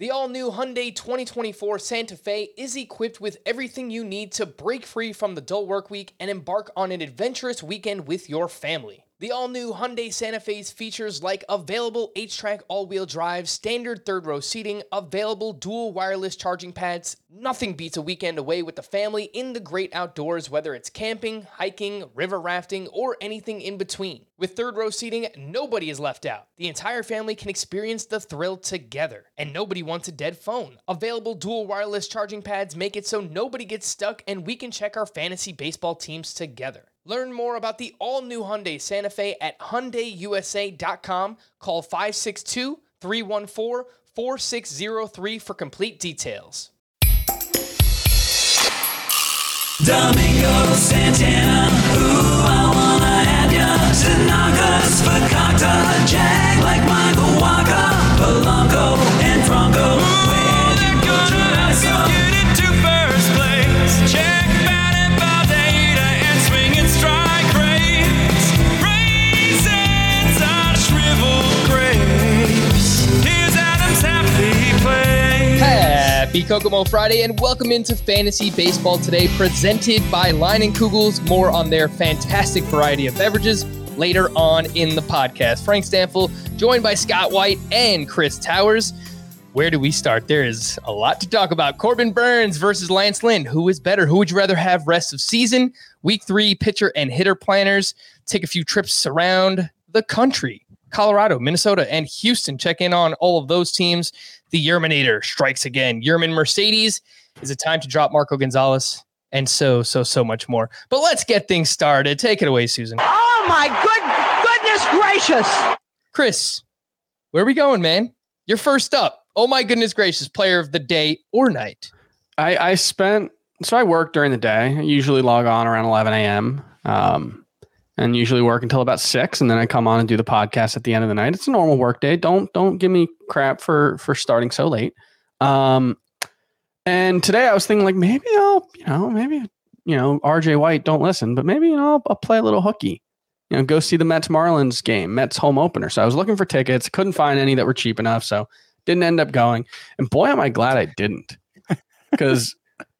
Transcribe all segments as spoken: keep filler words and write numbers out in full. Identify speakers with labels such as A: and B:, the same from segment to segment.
A: The all-new Hyundai twenty twenty-four Santa Fe is equipped with everything you need to break free from the dull work week and embark on an adventurous weekend with your family. The all-new Hyundai Santa Fe's features like available H-Track all-wheel drive, standard third-row seating, available dual wireless charging pads. Nothing beats a weekend away with the family in the great outdoors, whether it's camping, hiking, river rafting, or anything in between. With third-row seating, nobody is left out. The entire family can experience the thrill together, and nobody wants a dead phone. Available dual wireless charging pads make it so nobody gets stuck, and we can check our fantasy baseball teams together. Learn more about the all-new Hyundai Santa Fe at Hyundai U S A dot com. Call five six two, three one four, four six zero three for complete details.
B: Domingo Santana, ooh, I wanna have ya. Tanaka's Fakakta, Jag like Michael Waka, Polanco and Franco. Where'd you go to get into first place? Check batted by data and swinging strike rates. Raisins are shriveled grapes. Here's Adam's happy place.
A: Happy Kokomo Friday and welcome into Fantasy Baseball Today, presented by Line and Kugels. More on their fantastic variety of beverages later on in the podcast. Frank Stanfill, joined by Scott White and Chris Towers. Where do we start? There is a lot to talk about. Corbin Burnes versus Lance Lynn. Who is better? Who would you rather have rest of season? Week three pitcher and hitter planners. Take a few trips around the country. Colorado, Minnesota, and Houston. Check in on all of those teams. The Yerminator strikes again. Yermin Mercedes. Is it time to drop Marco Gonzalez? And so, so, so much more. But let's get things started. Take it away, Susan.
C: Oh, my good goodness gracious.
A: Chris, where are we going, man? You're first up. Oh, my goodness gracious. Player of the day or night.
D: I, I spent, so I work during the day. I usually log on around eleven a.m. Um, and usually work until about six. And then I come on and do the podcast at the end of the night. It's a normal work day. Don't, don't give me crap for, for starting so late. Um, and today I was thinking like, maybe I'll, you know, maybe, you know, R J White, don't listen, but maybe, you know, I'll, I'll play a little hooky, you know, go see the Mets Marlins game, Mets home opener. So I was looking for tickets, couldn't find any that were cheap enough. So didn't end up going. And boy, am I glad I didn't. Because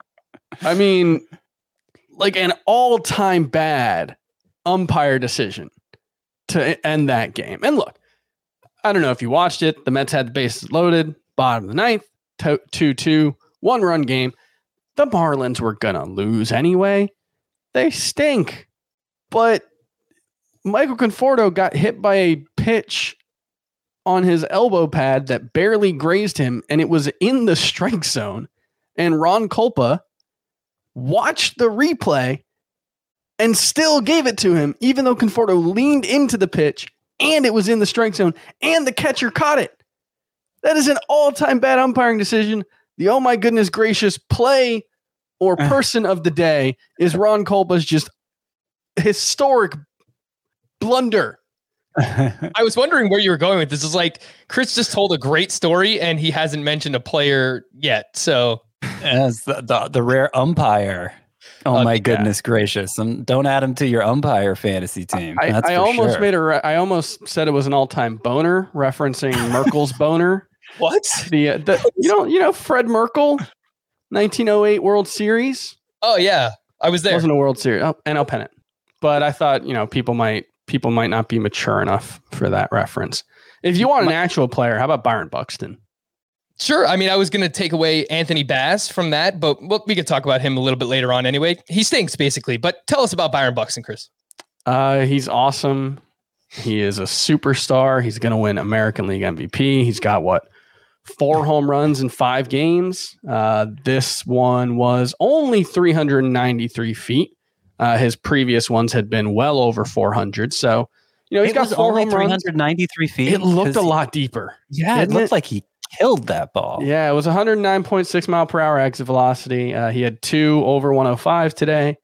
D: I mean, like an all-time bad umpire decision to end that game. And look, I don't know if you watched it. The Mets had the bases loaded, bottom of the ninth, two two, one run game. The Marlins were going to lose anyway. They stink. But Michael Conforto got hit by a pitch on his elbow pad that barely grazed him, and it was in the strike zone. And Ron Kulpa watched the replay and still gave it to him, even though Conforto leaned into the pitch and it was in the strike zone and the catcher caught it. That is an all-time bad umpiring decision. The oh my goodness gracious play or person of the day is Ron Kulpa's just historic blunder.
A: I was wondering where you were going with this. Is like Chris just told a great story and he hasn't mentioned a player yet. So
E: as the, the, the rare umpire. Oh uh, my goodness yeah. gracious! Um, don't add him to your umpire fantasy team.
D: I,
E: That's
D: I
E: for
D: almost
E: sure.
D: made a. Re- I almost said it was an all-time boner, referencing Merkel's boner.
A: What?
D: The, uh, the you know you know Fred Merkel, nineteen oh eight World Series.
A: Oh yeah, I was there.
D: It wasn't a World Series. Oh, N L pennant. But I thought you know people might people might not be mature enough for that reference. If you want an actual player, how about Byron Buxton?
A: Sure. I mean, I was going to take away Anthony Bass from that, but well, we could talk about him a little bit later on anyway. He stinks, basically. But tell us about Byron Buxton, Chris.
D: Uh, he's awesome. He is a superstar. He's going to win American League M V P. He's got, what, four home runs in five games. Uh, this one was only three hundred ninety-three feet. Uh, his previous ones had been well over four hundred. So, you know, he's
E: it
D: got
E: was
D: four
E: only
D: home runs.
E: three hundred ninety-three feet.
D: It looked a lot deeper.
E: Yeah, it looked it? like he killed that ball.
D: Yeah, it was one hundred nine point six mile per hour exit velocity. Uh, he had two over one oh five today.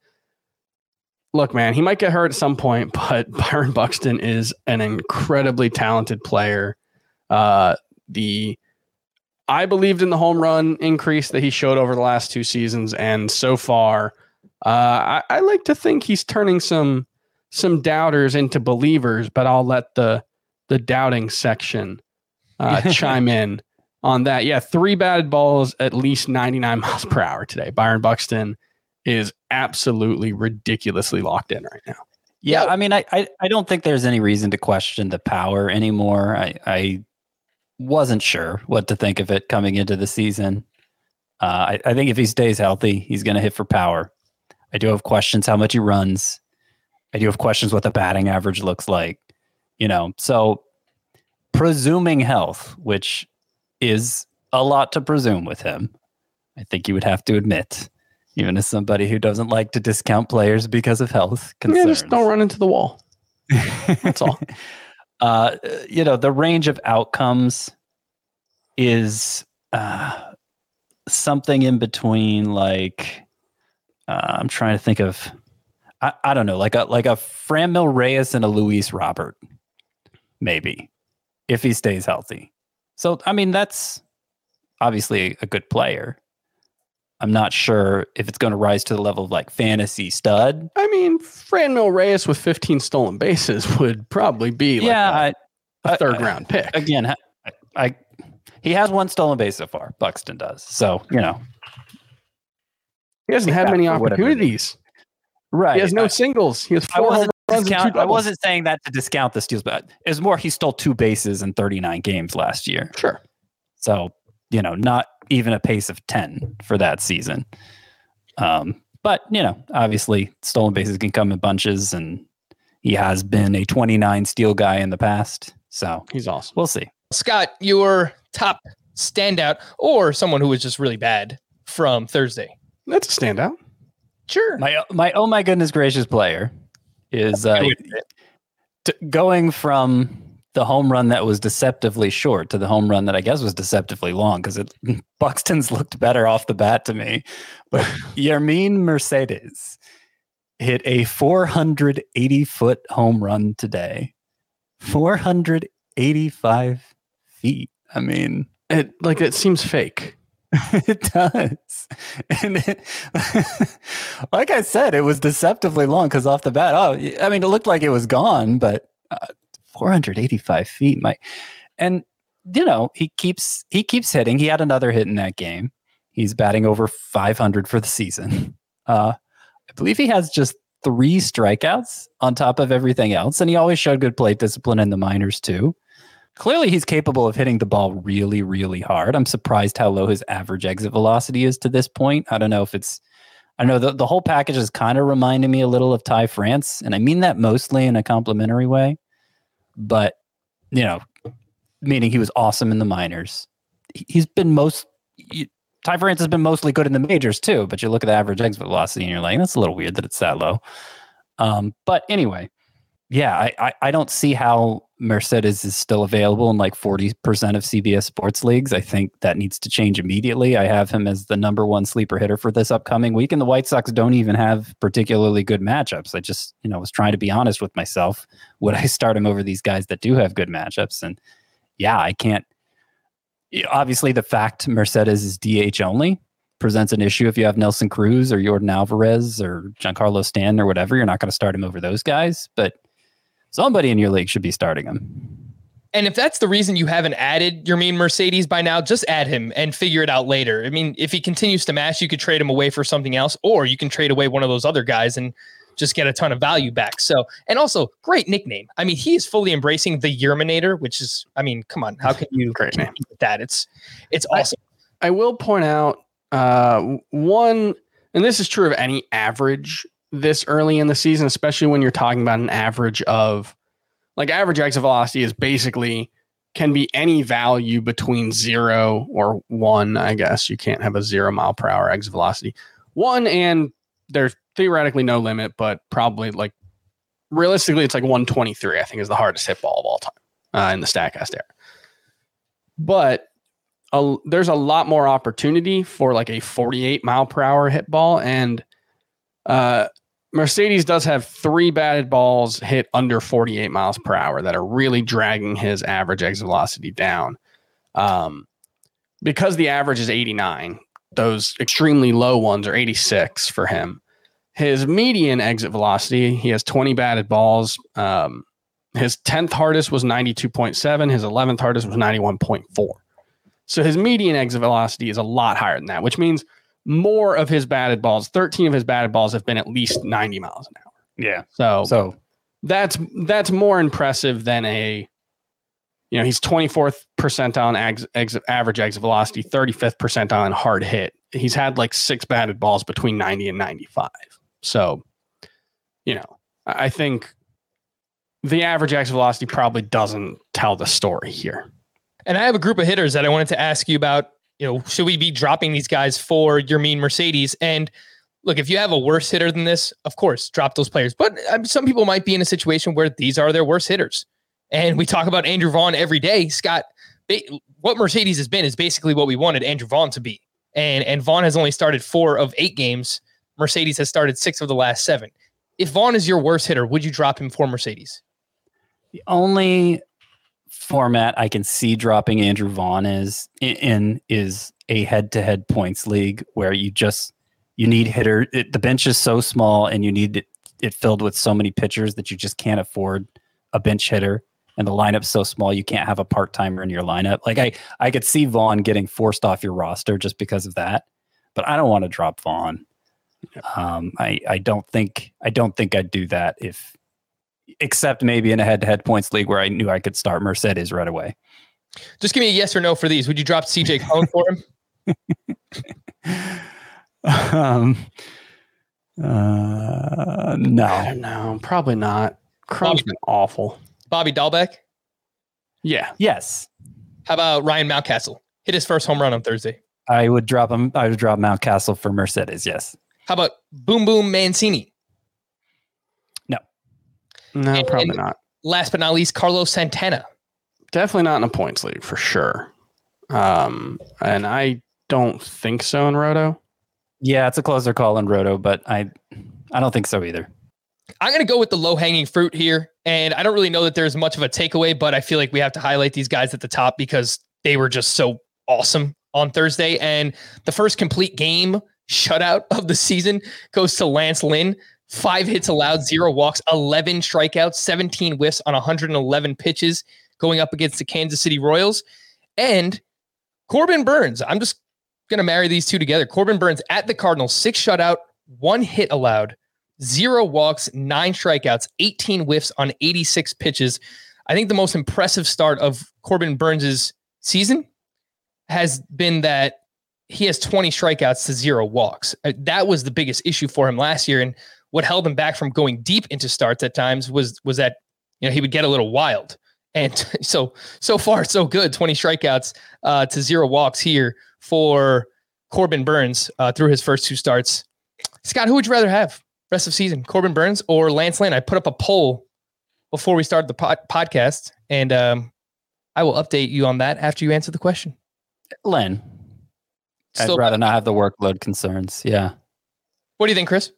D: Look, man, he might get hurt at some point, but Byron Buxton is an incredibly talented player. Uh, the I believed in the home run increase that he showed over the last two seasons, and so far, uh, I, I like to think he's turning some some doubters into believers. But I'll let the the doubting section uh, chime in on that. Yeah, three batted balls at least ninety-nine miles per hour today. Byron Buxton is absolutely ridiculously locked in right now.
E: Yeah,
A: Yeah.
E: I mean, I, I, I don't think there's any reason to question the power anymore. I, I wasn't sure what to think of it coming into the season. Uh, I, I think if he stays healthy, he's going to hit for power. I do have questions how much he runs. I do have questions what the batting average looks like. You know, so presuming health, which is a lot to presume with him, I think you would have to admit, even as somebody who doesn't like to discount players because of health concerns.
D: Yeah, just don't run into the wall. That's all.
E: uh, you know, the range of outcomes is uh, something in between, like, uh, I'm trying to think of, I, I don't know, like a like a Franmil Reyes and a Luis Robert, maybe, if he stays healthy. So, I mean, that's obviously a good player. I'm not sure if it's going to rise to the level of like fantasy stud.
D: I mean, Franmil Reyes with fifteen stolen bases would probably be like
E: yeah,
D: a, a third
E: I,
D: round pick.
E: Again, I, I he has one stolen base so far. Buxton does. So, you know.
D: He hasn't had many opportunities.
E: Right.
D: He has no
E: I,
D: singles. He has
E: I
D: four
E: wasn't,
D: home runs and two
E: discount, I
D: doubles.
E: wasn't saying that to discount the steals, but it's more he stole two bases in thirty-nine games last year.
D: Sure.
E: So, you know, not even a pace of ten for that season. Um, but, you know, obviously stolen bases can come in bunches, and he has been a twenty-nine steal guy in the past. So
D: he's awesome.
E: We'll see.
A: Scott, your top standout or someone who was just really bad from Thursday?
D: That's a standout.
A: Sure.
E: My my oh my goodness gracious player is uh, t- going from the home run that was deceptively short to the home run that I guess was deceptively long, because it Buxton's looked better off the bat to me. But Yermin Mercedes hit a four hundred eighty foot home run today. four hundred eighty-five feet. I mean,
D: it like it seems fake.
E: It does. And it, like I said, it was deceptively long because off the bat, oh, I mean, it looked like it was gone, but uh, four hundred eighty-five feet, Mike. And, you know, he keeps he keeps hitting. He had another hit in that game. He's batting over five hundred for the season. Uh, I believe he has just three strikeouts on top of everything else. And he always showed good plate discipline in the minors, too. Clearly, he's capable of hitting the ball really, really hard. I'm surprised how low his average exit velocity is to this point. I don't know if it's, I know the, the whole package is kind of reminding me a little of Ty France, and I mean that mostly in a complimentary way. But, you know, meaning he was awesome in the minors. He's been most, he, Ty France has been mostly good in the majors too, but you look at the average exit velocity and you're like, that's a little weird that it's that low. Um, but anyway, yeah, I, I, I don't see how Mercedes is still available in like forty percent of C B S sports leagues. I think that needs to change immediately. I have him as the number one sleeper hitter for this upcoming week, and the White Sox don't even have particularly good matchups. I just, you know, was trying to be honest with myself. Would I start him over these guys that do have good matchups? And yeah, I can't. Obviously, the fact Mercedes is D H only presents an issue. If you have Nelson Cruz or Jordan Alvarez or Giancarlo Stanton or whatever, you're not going to start him over those guys. But somebody in your league should be starting him.
A: And if that's the reason you haven't added Yermin Mercedes by now, just add him and figure it out later. I mean, if he continues to mash, you could trade him away for something else, or you can trade away one of those other guys and just get a ton of value back. So, and also great nickname. I mean, he is fully embracing the Yerminator, which is, I mean, come on, how can you
D: great name
A: with that? It's, it's awesome.
D: I, I will point out uh, one, and this is true of any average this early in the season, especially when you're talking about an average of like average exit velocity is basically can be any value between zero or one. I guess you can't have a zero mile per hour exit velocity. One, and there's theoretically no limit, but probably like realistically, it's like one twenty-three, I think is the hardest hit ball of all time uh, in the StatCast era. But a, there's a lot more opportunity for like a forty-eight mile per hour hit ball. And uh, Mercedes does have three batted balls hit under forty-eight miles per hour that are really dragging his average exit velocity down. Um, because the average is eighty-nine, those extremely low ones are eighty-six for him. His median exit velocity, he has twenty batted balls. Um, his tenth hardest was ninety-two point seven. His eleventh hardest was ninety-one point four. So his median exit velocity is a lot higher than that, which means more of his batted balls, thirteen of his batted balls have been at least ninety miles an hour.
E: Yeah.
D: So,
E: So
D: that's that's more impressive than a, you know, he's twenty-fourth percentile in ex, exit, average exit velocity, thirty-fifth percentile in hard hit. He's had like six batted balls between ninety and ninety-five. So, you know, I think the average exit velocity probably doesn't tell the story here.
A: And I have a group of hitters that I wanted to ask you about. You know, should we be dropping these guys for Yermin Mercedes? And look, if you have a worse hitter than this, of course, drop those players. But um, some people might be in a situation where these are their worst hitters. And we talk about Andrew Vaughn every day. Scott, they, what Mercedes has been is basically what we wanted Andrew Vaughn to be. And, and Vaughn has only started four of eight games. Mercedes has started six of the last seven. If Vaughn is your worst hitter, would you drop him for Mercedes?
E: the only format I can see dropping Andrew Vaughn is in is a head-to-head points league where you just you need hitter. It, the bench is so small, and you need it, it filled with so many pitchers that you just can't afford a bench hitter. And the lineup's so small, you can't have a part-timer in your lineup. Like I, I could see Vaughn getting forced off your roster just because of that, but I don't want to drop Vaughn. Um, I, I don't think I don't think I'd do that if, except maybe in a head-to-head points league where I knew I could start Mercedes right away.
A: Just give me a yes or no for these. Would you drop C J Cone for him?
E: um, uh,
D: I
E: no,
D: don't know. Probably not. Crumb's been awful.
A: Bobby Dahlbeck?
D: Yeah.
E: yes,
A: How about Ryan Mountcastle? Hit his first home run on Thursday.
E: I would drop him. I would drop Mountcastle for Mercedes. Yes.
A: How about Boom Boom Mancini?
D: No,
A: And-
D: probably not.
A: Last but not least, Carlos Santana.
D: Definitely not in a points league for sure. Um, and I don't think so in Roto.
E: Yeah, it's a closer call in Roto, but I, I don't think so either.
A: I'm going to go with the low-hanging fruit here, and I don't really know that there's much of a takeaway, but I feel like we have to highlight these guys at the top because they were just so awesome on Thursday. And the first complete game shutout of the season goes to Lance Lynn. Five hits allowed, zero walks, eleven strikeouts, seventeen whiffs on one hundred eleven pitches going up against the Kansas City Royals. And Corbin Burnes, I'm just going to marry these two together. Corbin Burnes at the Cardinals, six shutout, one hit allowed, zero walks, nine strikeouts, eighteen whiffs on eighty-six pitches. I think the most impressive start of Corbin Burnes' season has been that he has twenty strikeouts to zero walks. Uh, That was the biggest issue for him last year. And what held him back from going deep into starts at times was, was that, you know, he would get a little wild. And so, so far, so good. twenty strikeouts uh, to zero walks here for Corbin Burnes uh, through his first two starts. Scott, who would you rather have rest of season, Corbin Burnes or Lance Lynn? I put up a poll before we started the pod- podcast, and um, I will update you on that after you answer the question.
E: Len,
A: Still,
E: I'd rather not have the workload concerns. Yeah.
A: what do you think, Chris?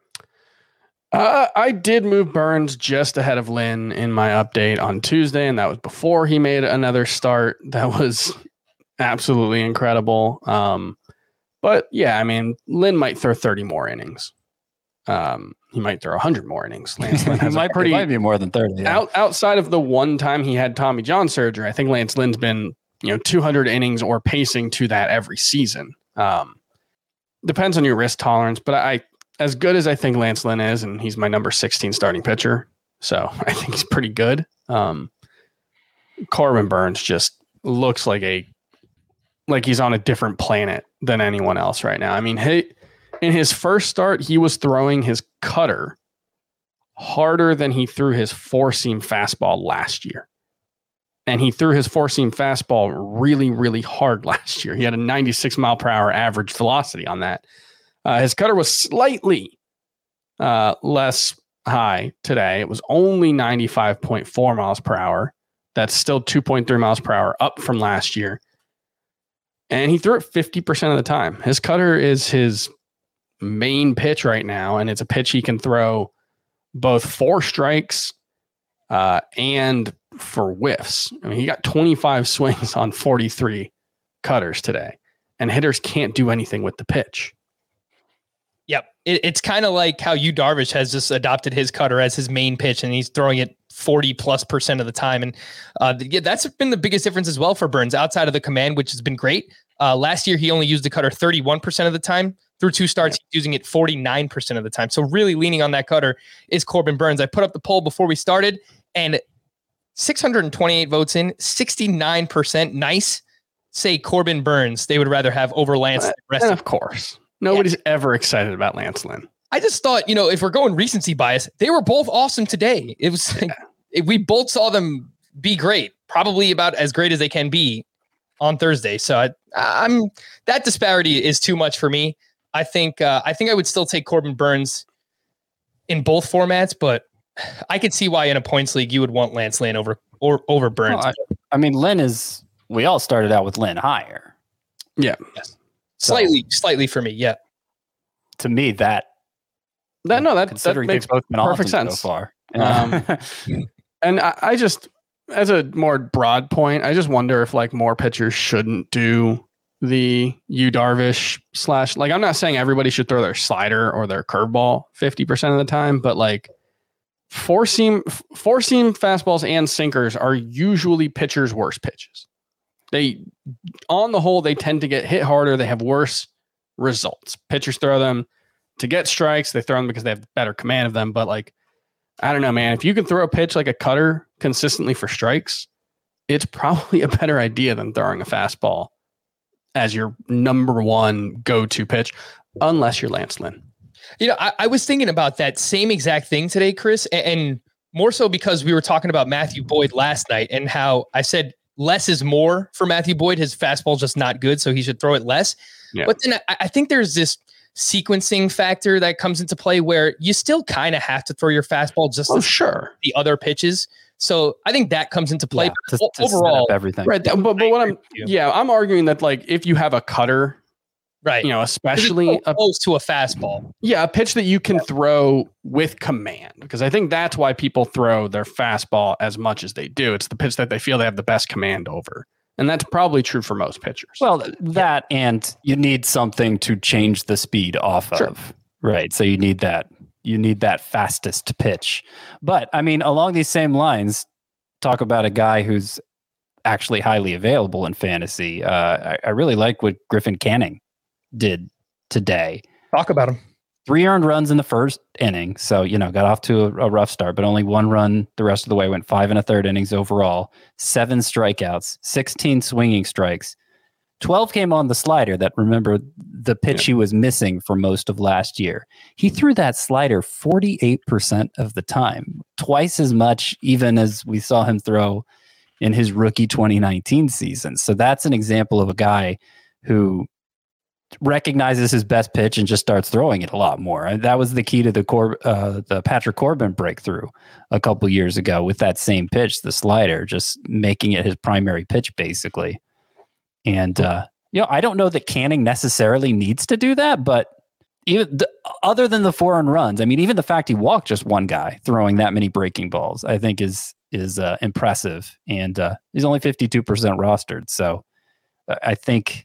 D: Uh, I did move Burns just ahead of Lynn in my update on Tuesday, and that was before he made another start. That was absolutely incredible. Um, but yeah, I mean, Lynn might throw thirty more innings. Um, he might throw one hundred more innings. Lance Lynn has
E: it might,
D: a pretty
E: it might be more than thirty. Yeah.
D: out, outside of the one time he had Tommy John surgery. I think Lance Lynn's been, you know, two hundred innings or pacing to that every season. Um, depends on your risk tolerance, but I, as good as I think Lance Lynn is, and he's my number sixteen starting pitcher, so I think he's pretty good. Um, Corbin Burnes just looks like a like he's on a different planet than anyone else right now. I mean, he, in his first start, he was throwing his cutter harder than he threw his four-seam fastball last year. And he threw his four-seam fastball really, really hard last year. He had a ninety-six mile per hour average velocity on that. Uh, his cutter was slightly uh, less high today. It was only ninety-five point four miles per hour. That's still two point three miles per hour up from last year. And he threw it fifty percent of the time. His cutter is his main pitch right now, and it's a pitch he can throw both for strikes uh, and for whiffs. I mean, he got twenty-five swings on forty-three cutters today, and hitters can't do anything with the pitch.
A: Yep. It, it's kind of like how Yu Darvish has just adopted his cutter as his main pitch, and he's throwing it forty plus percent of the time. And uh, yeah, that's been the biggest difference as well for Burns outside of the command, which has been great. Uh, last year, he only used the cutter thirty-one percent of the time. Through two starts, yeah. he's using it forty-nine percent of the time. So really leaning on that cutter is Corbin Burns. I put up the poll before we started, and six hundred twenty-eight votes in, sixty-nine percent nice say Corbin Burns they would rather have over Lance.
D: Uh,
A: the rest
D: and
A: of,
D: of course, nobody's
A: yeah.
D: ever excited about Lance Lynn.
A: I just thought, you know, if we're going recency bias, they were both awesome today. It was like, yeah. we both saw them be great, probably about as great as they can be on Thursday. So I, I'm that disparity is too much for me. I think uh, I think I would still take Corbin Burns in both formats, but I could see why in a points league you would want Lance Lynn over or over Burns.
E: Well, I, I mean, Lynn is. We all started out with Lynn higher.
D: Yeah,
A: yes. slightly, so, slightly for me. Yeah,
E: to me that
D: that no that
E: considering
D: that makes
E: both been
D: perfect
E: awesome
D: sense
E: so far.
D: Um, and I, I just, as a more broad point, I just wonder if like more pitchers shouldn't do the Yu Darvish slash. Like, I'm not saying everybody should throw their slider or their curveball fifty percent of the time, but like four seam, four seam fastballs and sinkers are usually pitchers' worst pitches. They, on the whole, they tend to get hit harder. They have worse results. Pitchers throw them to get strikes. They throw them because they have better command of them. But like, I don't know, man. If you can throw a pitch like a cutter consistently for strikes, it's probably a better idea than throwing a fastball as your number one go-to pitch, unless you're Lance Lynn.
A: You know, I, I was thinking about that same exact thing today, Chris, and, and more so because we were talking about Matthew Boyd last night and how I said less is more for Matthew Boyd. His fastball's just not good, so he should throw it less. Yeah. But then I, I think there's this sequencing factor that comes into play where you still kind of have to throw your fastball just
D: oh,
A: as
D: sure.
A: the other pitches. So I think that comes into play.
E: Yeah,
A: but
E: to, to
A: overall,
E: everything.
D: Right. That, but, but what I'm, yeah, I'm arguing that like if you have a cutter,
A: right,
D: you know, especially
A: so close to a fastball.
D: Yeah, a pitch that you can throw with command, because I think that's why people throw their fastball as much as they do. It's the pitch that they feel they have the best command over. And that's probably true for most pitchers.
E: Well, that and you need something to change the speed off
D: sure.
E: of. Right. So you need that. You need that fastest pitch. But I mean, along these same lines, talk about a guy who's actually highly available in fantasy. Uh, I, I really like what Griffin Canning did today.
A: Talk about him.
E: Three earned runs in the first inning. So, you know, got off to a, a rough start, but only one run the rest of the way, went five and a third innings overall, seven strikeouts, sixteen swinging strikes. twelve came on the slider that, remember, the pitch yeah. he was missing for most of last year. He threw that slider forty-eight percent of the time, twice as much even as we saw him throw in his rookie twenty nineteen season. So that's an example of a guy who recognizes his best pitch and just starts throwing it a lot more. And that was the key to the Cor- uh, the Patrick Corbin breakthrough a couple years ago with that same pitch, the slider, just making it his primary pitch basically. And, uh, you know, I don't know that Canning necessarily needs to do that, but even the, other than the four earned runs, I mean, even the fact he walked just one guy throwing that many breaking balls, I think is, is uh, impressive. And uh, he's only fifty-two percent rostered. So uh, I think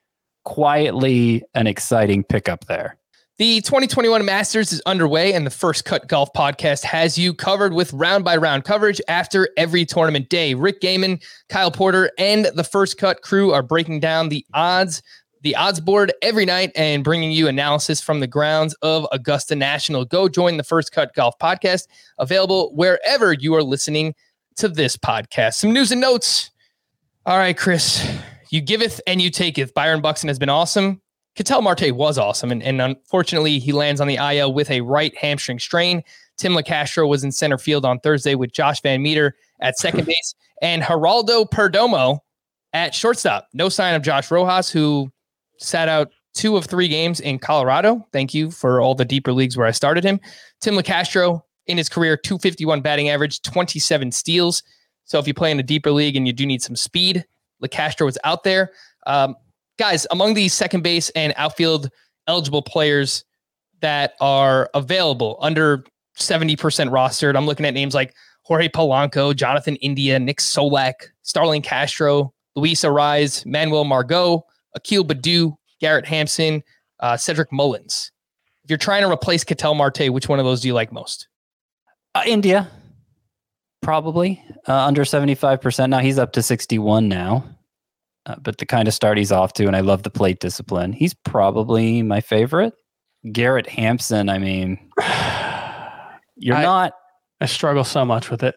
E: quietly an exciting pickup there.
A: The twenty twenty-one Masters is underway, and the First Cut Golf Podcast has you covered with round-by-round coverage after every tournament day. Rick Gaiman, Kyle Porter, and the First Cut crew are breaking down the odds, the odds board every night, and bringing you analysis from the grounds of Augusta National. Go join the First Cut Golf Podcast, available wherever you are listening to this podcast. Some news and notes. All right, Chris, you giveth and you taketh. Byron Buxton has been awesome. Ketel Marte was awesome, and, and unfortunately, he lands on the I L with a right hamstring strain. Tim LeCastro was in center field on Thursday with Josh Van Meter at second base, and Geraldo Perdomo at shortstop. No sign of Josh Rojas, who sat out two of three games in Colorado. Thank you for all the deeper leagues where I started him. Tim LeCastro, in his career, two fifty-one batting average, twenty-seven steals. So if you play in a deeper league and you do need some speed, LeCastro was out there. Um, Guys, among these second base and outfield eligible players that are available under seventy percent rostered, I'm looking at names like Jorge Polanco, Jonathan India, Nick Solak, Starling Castro, Luis Ariz, Manuel Margot, Akil Baddoo, Garrett Hampson, uh, Cedric Mullins. If you're trying to replace Ketel Marte, which one of those do you like most?
E: Uh, India, probably uh, under seventy-five percent. Now he's up to sixty-one now, uh, but the kind of start he's off to, and I love the plate discipline. He's probably my favorite. Garrett Hampson, I mean, you're
D: I,
E: not.
D: I struggle so much with it.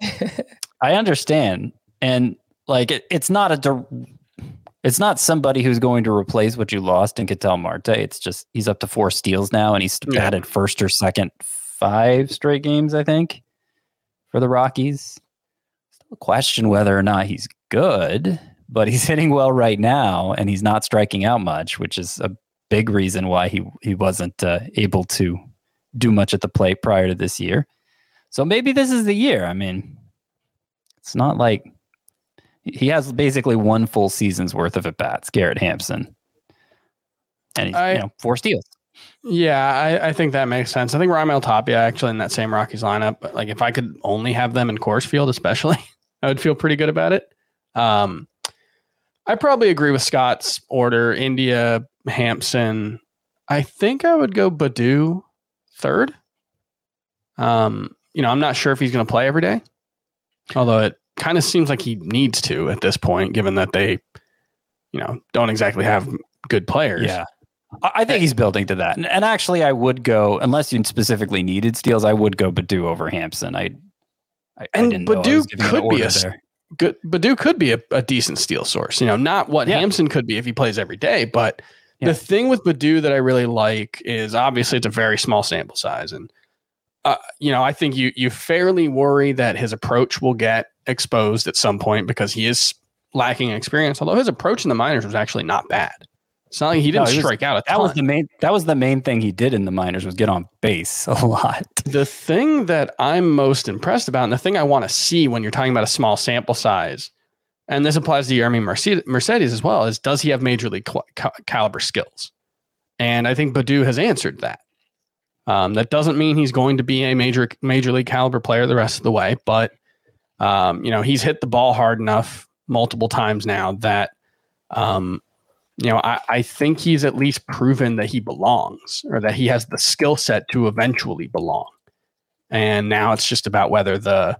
E: I understand. And like, it, it's not a, it's not somebody who's going to replace what you lost in Ketel Marte. It's just, he's up to four steals now, and he's
D: Yeah.
E: batted first or second five straight games, I think, for the Rockies. Still question whether or not he's good, but he's hitting well right now, and he's not striking out much, which is a big reason why he, he wasn't uh, able to do much at the plate prior to this year. So maybe this is the year. I mean, it's not like he has basically one full season's worth of at-bats, Garrett Hampson. And he's,
D: I,
E: you know, four steals.
D: Yeah, I, I think that makes sense. I think Raimel Tapia actually in that same Rockies lineup. But like if I could only have them in Coors Field, especially, I would feel pretty good about it. Um, I probably agree with Scott's order. India, Hampson. I think I would go Baddoo third. Um, you know, I'm not sure if he's going to play every day, although it kind of seems like he needs to at this point, given that they, you know, don't exactly have good players.
E: Yeah. I I think he's building to that. And, and actually, I would go, unless you specifically needed steals, I would go Baddoo over Hampson. I, I,
D: And
E: I didn't know I
D: Baddoo
E: was giving an
D: could be
E: order
D: a-
E: there.
D: Good, Baddoo could be a, a decent steal source. You know, not what
E: Yeah.
D: Hampson could be if he plays every day, but
E: Yeah.
D: the thing with Baddoo that I really like is obviously it's a very small sample size, and uh, you know, I think you you fairly worry that his approach will get exposed at some point because he is lacking experience. Although his approach in the minors was actually not bad. It's not like he didn't
E: No, he was-
D: strike out a
E: That
D: ton.
E: was the main. That was the main thing he did in the minors was get on base a lot.
D: The thing that I'm most impressed about, and the thing I want to see when you're talking about a small sample size, and this applies to Yermy Mercedes, Mercedes as well, is does he have major league cal- cal- caliber skills? And I think Baddoo has answered that. Um, that doesn't mean he's going to be a major major league caliber player the rest of the way, but um, you know, he's hit the ball hard enough multiple times now that um, you know, I, I think he's at least proven that he belongs, or that he has the skill set to eventually belong. And now it's just about whether the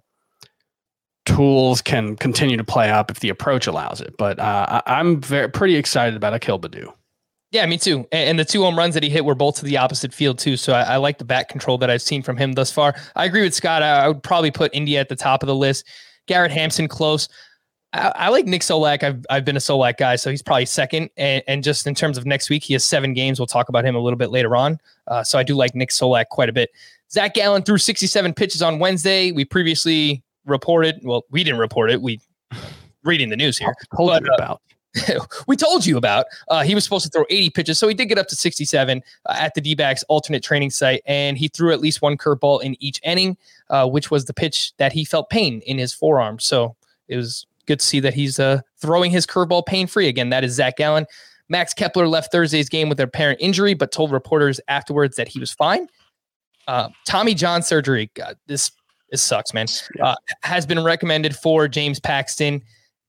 D: tools can continue to play up if the approach allows it. But uh, I, I'm very pretty excited about Akil Baddoo.
A: Yeah, me too. And, and the two home runs that he hit were both to the opposite field too. So I, I like the bat control that I've seen from him thus far. I agree with Scott. I, I would probably put India at the top of the list. Garrett Hampson close. I, I like Nick Solak. I've I've been a Solak guy, so he's probably second. And, and just in terms of next week, he has seven games. We'll talk about him a little bit later on. Uh, so I do like Nick Solak quite a bit. Zach Gallen threw sixty-seven pitches on Wednesday. We previously reported. Well, we didn't report it. We reading the news here.
D: Told
A: But,
D: you
A: uh,
D: about.
A: we told you about. Uh, he was supposed to throw eighty pitches, so he did get up to sixty-seven uh, at the D-backs alternate training site, and he threw at least one curveball in each inning, uh, which was the pitch that he felt pain in his forearm. So it was good to see that he's uh, throwing his curveball pain-free again. That is Zach Gallen. Max Kepler left Thursday's game with an apparent injury, but told reporters afterwards that he was fine. Uh, Tommy John surgery. God, this this sucks, man. Uh, has been recommended for James Paxton,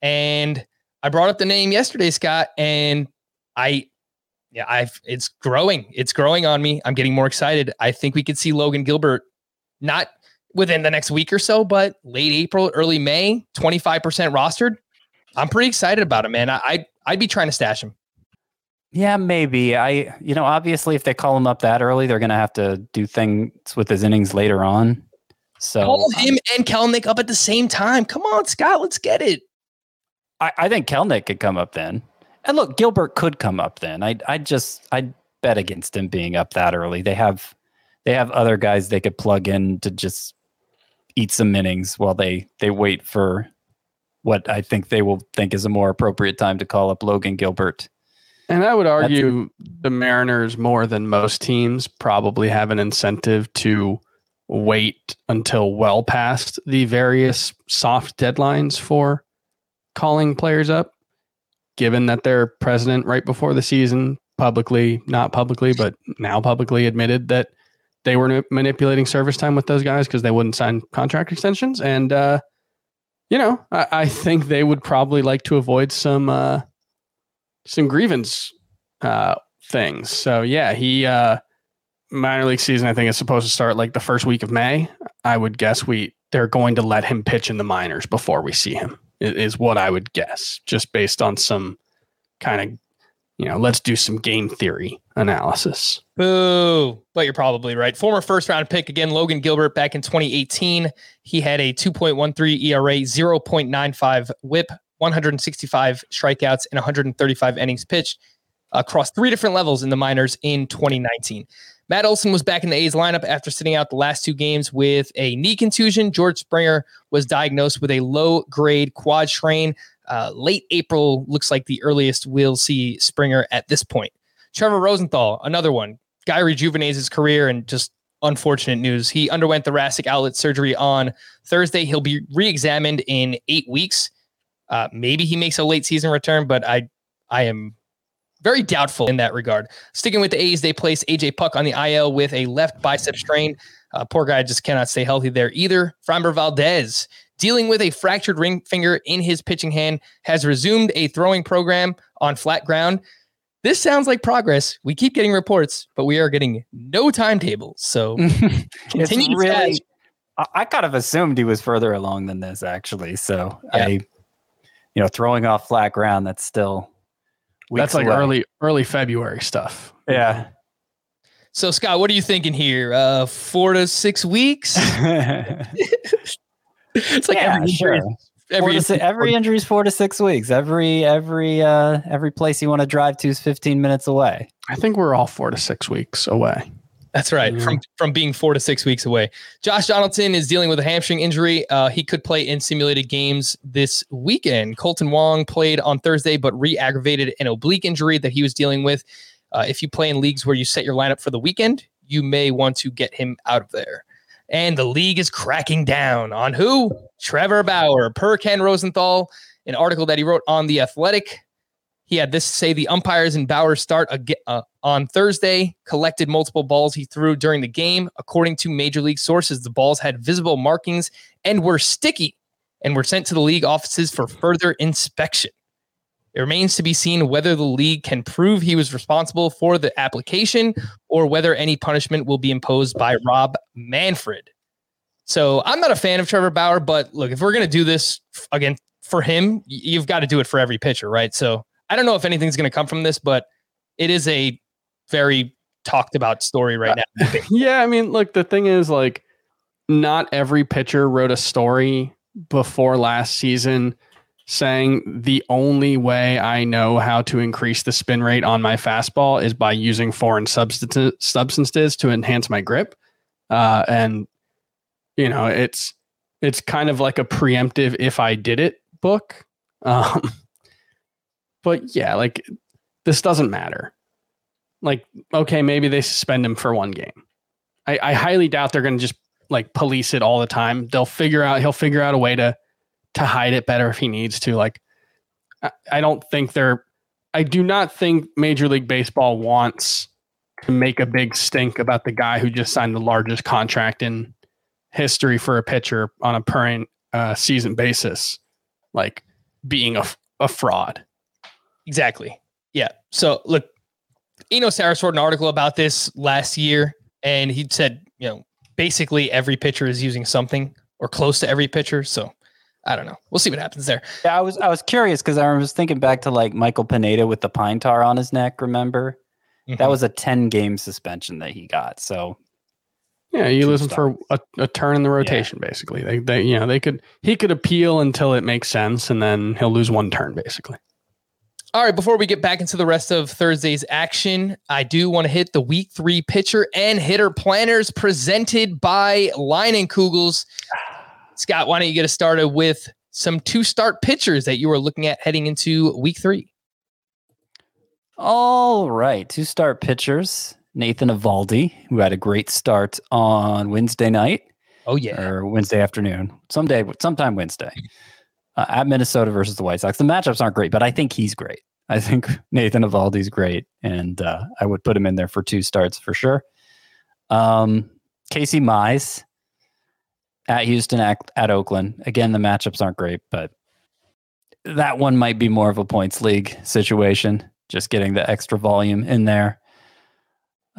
A: and I brought up the name yesterday, Scott, and I, yeah, I've, it's growing. It's growing on me. I'm getting more excited. I think we could see Logan Gilbert, not within the next week or so, but late April, early May, twenty-five percent rostered. I'm pretty excited about him, man. I, I'd, I'd be trying to stash him.
E: Yeah, maybe. I, you know, obviously, if they call him up that early, they're going to have to do things with his innings later on. So
A: Call him and Kelnick up at the same time. Come on, Scott, let's get it.
E: I, I think Kelnick could come up then. And look, Gilbert could come up then. I I just I bet against him being up that early. They have they have other guys they could plug in to just eat some innings while they they wait for what I think they will think is a more appropriate time to call up Logan Gilbert.
D: And I would argue the Mariners, more than most teams, probably have an incentive to wait until well past the various soft deadlines for calling players up, given that their president right before the season publicly, not publicly, but now publicly admitted that they were manipulating service time with those guys because they wouldn't sign contract extensions. And, uh, you know, I, I think they would probably like to avoid some, uh, some grievance uh, things. So yeah, he, uh, minor league season, I think, is supposed to start like the first week of May. I would guess we they're going to let him pitch in the minors before we see him, is what I would guess, just based on some kind of, you know, let's do some game theory analysis.
A: Boo. But you're probably right. Former first round pick, again, Logan Gilbert back in twenty eighteen. He had a two point one three E R A, zero point nine five whip, one hundred sixty-five strikeouts, and one hundred thirty-five innings pitched across three different levels in the minors in twenty nineteen. Matt Olson was back in the A's lineup after sitting out the last two games with a knee contusion. George Springer was diagnosed with a low-grade quad strain. Uh, late April looks like the earliest we'll see Springer at this point. Trevor Rosenthal, another one. Guy rejuvenates his career, and just unfortunate news. He underwent thoracic outlet surgery on Thursday. He'll be re-examined in eight weeks. Uh, maybe he makes a late season return, but I, I am very doubtful in that regard. Sticking with the A's, they placed A J Puck on the I L with a left bicep strain. Uh, poor guy just cannot stay healthy there either. Framber Valdez, dealing with a fractured ring finger in his pitching hand, has resumed a throwing program on flat ground. This sounds like progress. We keep getting reports, but we are getting no timetable. So continue to
E: really,
A: catch.
E: I, I kind of assumed he was further along than this, actually. So
A: Yeah.
E: I, you know, throwing off flat ground, that's still weeks
D: That's like
E: away.
D: early early February stuff.
E: Yeah.
A: So Scott, what are you thinking here? Uh, four to six weeks? It's like
E: Yeah,
A: every
E: sure.
A: injury.
E: Four
A: Every,
E: to si- every injury is four to six weeks. Every every uh, every place you want to drive to is fifteen minutes away.
D: I think we're all four to six weeks away.
A: That's right.
D: Yeah.
A: From from being four to six weeks away. Josh Donaldson is dealing with a hamstring injury. Uh, he could play in simulated games this weekend. Colton Wong played on Thursday, but re-aggravated an oblique injury that he was dealing with. Uh, if you play in leagues where you set your lineup for the weekend, you may want to get him out of there. And the league is cracking down on who? Trevor Bauer. Per Ken Rosenthal, an article that he wrote on The Athletic. He had this to say: the umpires in Bauer's start ag- uh, on Thursday collected multiple balls he threw during the game. According to Major League sources, the balls had visible markings and were sticky and were sent to the league offices for further inspection. It remains to be seen whether the league can prove he was responsible for the application or whether any punishment will be imposed by Rob Manfred. So I'm not a fan of Trevor Bauer, but look, if we're going to do this again for him, y- you've got to do it for every pitcher, right? So I don't know if anything's going to come from this, but it is a very talked about story right now.
D: Yeah, I mean, look, the thing is, like, not every pitcher wrote a story before last season saying the only way I know how to increase the spin rate on my fastball is by using foreign substance, substances to enhance my grip. Uh, and, you know, it's it's kind of like a preemptive if I did it book. Um, but yeah, like, this doesn't matter. Like, okay, maybe they suspend him for one game. I, I highly doubt they're going to just like police it all the time. They'll figure out, he'll figure out a way to, to hide it better if he needs to. Like, I, I don't think they're, I do not think Major League Baseball wants to make a big stink about the guy who just signed the largest contract in history for a pitcher on a per uh, season basis, like being a, a fraud.
A: Exactly. Yeah. So look, Eno Saris wrote an article about this last year, and he said, you know, basically every pitcher is using something or close to every pitcher. So I don't know. We'll see what happens there.
E: Yeah, I was I was curious because I was thinking back to like Michael Pineda with the pine tar on his neck. Remember,
A: Mhm.
E: that was a ten game suspension that he got. So
D: Yeah, you
E: Two
D: listen for a, a turn in the rotation, basically. They, they, you know, they could he could appeal until it makes sense, and then he'll lose one turn, basically.
A: All right, before we get back into the rest of Thursday's action, I do want to hit the week three pitcher and hitter planners presented by Leinenkugels. Scott, why don't you get us started with some two-start pitchers that you are looking at heading into week three?
E: all right, two start pitchers. Nathan Eovaldi, who had a great start on Wednesday night.
A: Oh, yeah.
E: Or Wednesday afternoon, someday, sometime Wednesday, uh, at Minnesota versus the White Sox. The matchups aren't great, but I think he's great. I think Nathan Eovaldi's great, and uh, I would put him in there for two starts for sure. Um, Casey Mize at Houston, at, at Oakland. Again, the matchups aren't great, but that one might be more of a points league situation, just getting the extra volume in there.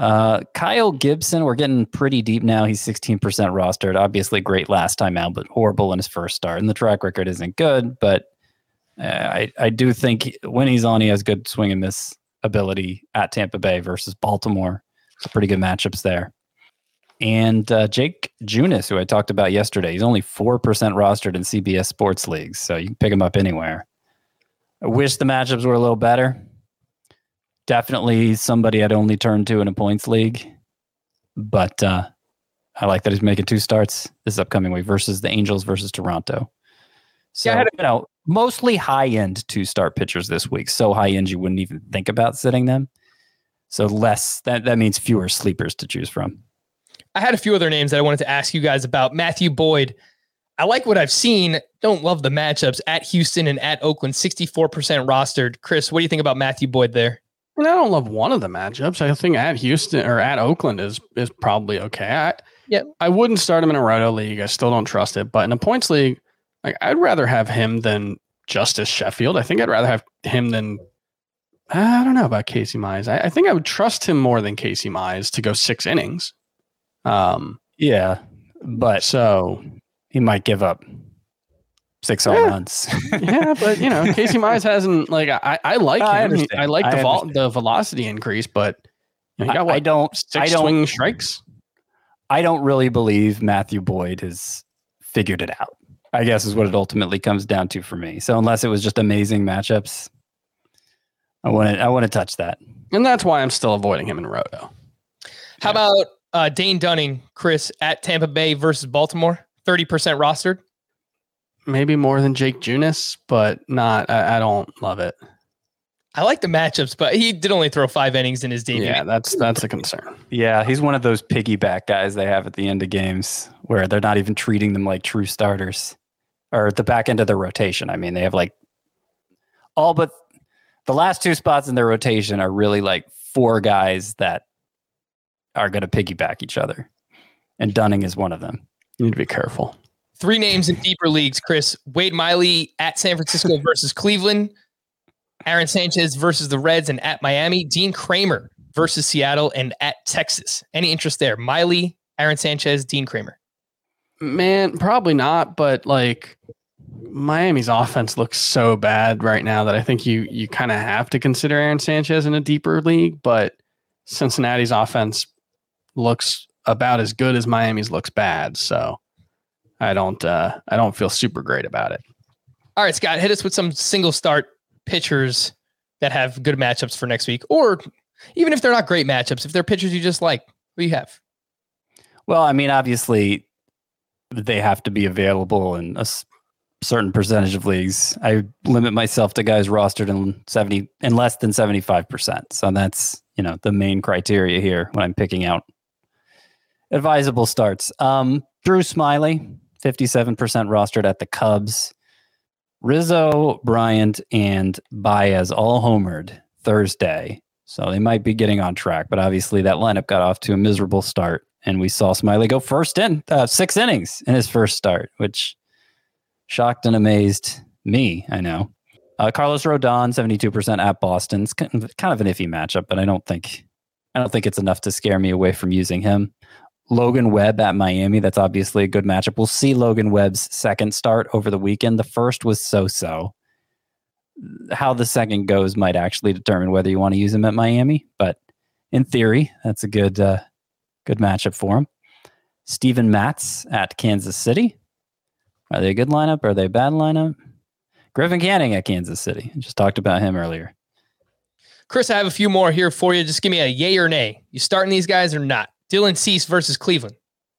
E: Uh, Kyle Gibson, we're getting pretty deep now. He's sixteen percent rostered. Obviously great last time out, but horrible in his first start. And the track record isn't good, but uh, I, I do think when he's on, he has good swing and miss ability at Tampa Bay versus Baltimore. Some pretty good matchups there. And uh, Jake Junis, who I talked about yesterday, he's only four percent rostered in C B S Sports Leagues, so you can pick him up anywhere. I wish the matchups were a little better. Definitely somebody I'd only turn to in a points league, but uh, I like that he's making two starts this upcoming week versus the Angels versus Toronto. So,
A: Yeah, I had a-
E: you know, mostly high-end two-start pitchers this week. So high-end you wouldn't even think about sitting them. So less, that, that means fewer sleepers to choose from.
A: I had a few other names that I wanted to ask you guys about. Matthew Boyd. I like what I've seen. Don't love the matchups at Houston and at Oakland, sixty-four percent rostered. Chris, what do you think about Matthew Boyd there?
D: And I don't love one of the matchups. I think at Houston or at Oakland is is probably okay. I,
A: Yeah.
D: I wouldn't start him in a roto league. I still don't trust it. But in a points league, like I'd rather have him than Justice Sheffield. I think I'd rather have him than I don't know about Casey Mize. I, I think I would trust him more than Casey Mize to go six innings. Um,
E: Yeah, but
D: so
E: he might give up six home
D: Yeah.
E: runs.
D: yeah, but you know, Casey Mize hasn't like I, I like
E: I
D: him.
E: understand.
D: I like the
E: I
D: vol-
E: understand.
D: the velocity increase, but you know, he
E: I,
D: got what,
E: I don't.
D: six
E: I don't.
D: swing strikes.
E: I don't really believe Matthew Boyd has figured it out. I guess is what it ultimately comes down to for me. So unless it was just amazing matchups, I want to. I want to touch that.
D: And that's why I'm still avoiding him in roto.
A: How about uh, Dane Dunning, Chris, at Tampa Bay versus Baltimore, thirty percent rostered?
D: Maybe more than Jake Junis, but not. I, I don't love it.
A: I like the matchups, but he did only throw five innings in his debut.
D: Yeah, that's that's a concern.
E: Yeah, he's one of those piggyback guys they have at the end of games where they're not even treating them like true starters, or at the back end of their rotation. I mean, they have like all but the last two spots in their rotation are really like four guys that are going to piggyback each other, and Dunning is one of them.
D: You need to be careful.
A: Three names in deeper leagues, Chris. Wade Miley at San Francisco versus Cleveland. Aaron Sanchez versus the Reds and at Miami. Dean Kramer versus Seattle and at Texas. Any interest there? Miley, Aaron Sanchez, Dean Kramer.
D: Man, probably not, but like Miami's offense looks so bad right now that I think you you kind of have to consider Aaron Sanchez in a deeper league, but Cincinnati's offense looks about as good as Miami's looks bad, so I don't uh, I don't feel super great about it.
A: All right, Scott, hit us with some single start pitchers that have good matchups for next week, or even if they're not great matchups, if they're pitchers you just like, who you have?
E: Well, I mean, obviously, they have to be available in a s- certain percentage of leagues. I limit myself to guys rostered in seventy in less than seventy-five percent. So that's, you know, the main criteria here when I'm picking out advisable starts. Um, Drew Smiley, fifty-seven percent rostered at the Cubs. Rizzo, Bryant, and Baez all homered Thursday. So they might be getting on track, but obviously that lineup got off to a miserable start. And we saw Smiley go first in, uh, six innings in his first start, which shocked and amazed me, I know. Uh, Carlos Rodon, seventy-two percent at Boston. It's kind of, kind of an iffy matchup, but I don't think I don't think it's enough to scare me away from using him. Logan Webb at Miami. That's obviously a good matchup. We'll see Logan Webb's second start over the weekend. The first was so-so. How the second goes might actually determine whether you want to use him at Miami, but in theory, that's a good uh, good matchup for him. Steven Matz at Kansas City. Are they a good lineup? Are they a bad lineup? Griffin Canning at Kansas City. I just talked about him earlier.
A: Chris, I have a few more here for you. Just give me a yay or nay. You starting these guys or not? Dylan Cease versus Cleveland.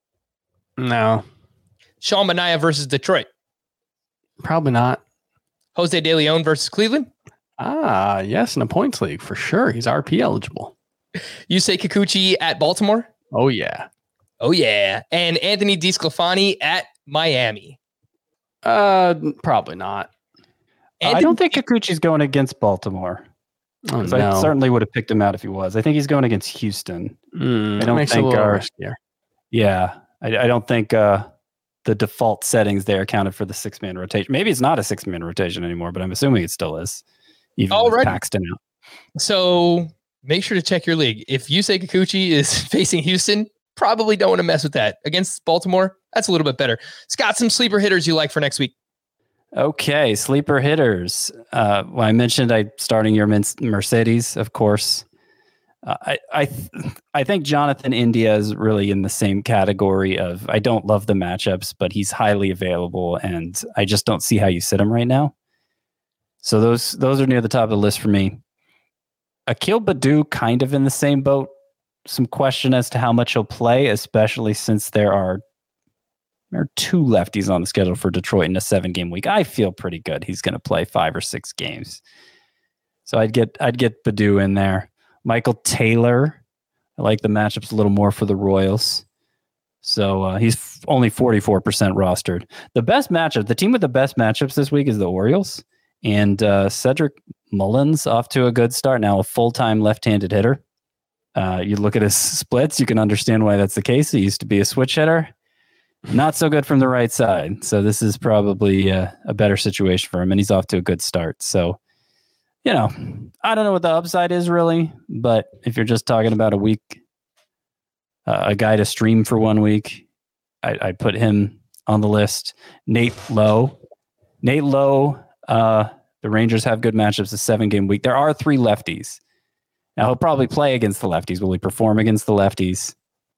D: No,
A: Sean Manaea versus Detroit.
D: probably not.
A: Jose De Leon versus Cleveland.
D: Ah, yes, in a points league for sure. He's R P eligible.
A: Yusei Kikuchi at Baltimore.
D: Oh yeah.
A: Oh, yeah. And Anthony DeSclafani at Miami.
D: Uh, probably not.
A: And
E: I don't think Kikuchi's going against Baltimore.
D: Oh,
E: 'Cause
D: no.
E: I certainly would have picked him out if he was. I think he's going against Houston.
D: Mm,
E: I
D: that
E: don't
D: makes it
E: think
D: a little
E: our-
D: riskier.
E: Yeah, I, I don't think uh, the default settings there accounted for the six-man rotation. Maybe it's not a six-man rotation anymore, but I'm assuming it still is. Even
A: All
E: with
A: right.
E: Paxton out.
A: So make sure to check your league. If Yusei Kikuchi is facing Houston, probably don't want to mess with that. Against Baltimore, that's a little bit better. Scott, some sleeper hitters you like for next week?
E: Okay, sleeper hitters. Uh, well, I mentioned I starting your Mercedes, of course. Uh, I I th- I think Jonathan India is really in the same category of I don't love the matchups, but he's highly available, and I just don't see how you sit him right now. So those those are near the top of the list for me. Akil Baddoo kind of in the same boat. Some question as to how much he'll play, especially since there are there are two lefties on the schedule for Detroit in a seven-game week. I feel pretty good he's going to play five or six games. So I'd get I'd get Baddoo in there. Michael Taylor, I like the matchups a little more for the Royals. So uh, he's f- only forty-four percent rostered. The best matchup, the team with the best matchups this week is the Orioles. And uh, Cedric Mullins off to a good start. Now a full-time left-handed hitter. Uh, you look at his splits, you can understand why that's the case. He used to be a switch hitter. Not so good from the right side. So this is probably uh, a better situation for him, and he's off to a good start. So, you know, I don't know what the upside is really, but if you're just talking about a week, uh, a guy to stream for one week, I, I'd put him on the list. Nate Lowe. Nate Lowe, uh, the Rangers have good matchups a seven-game week. There are three lefties. Now, he'll probably play against the lefties. Will he perform against the lefties?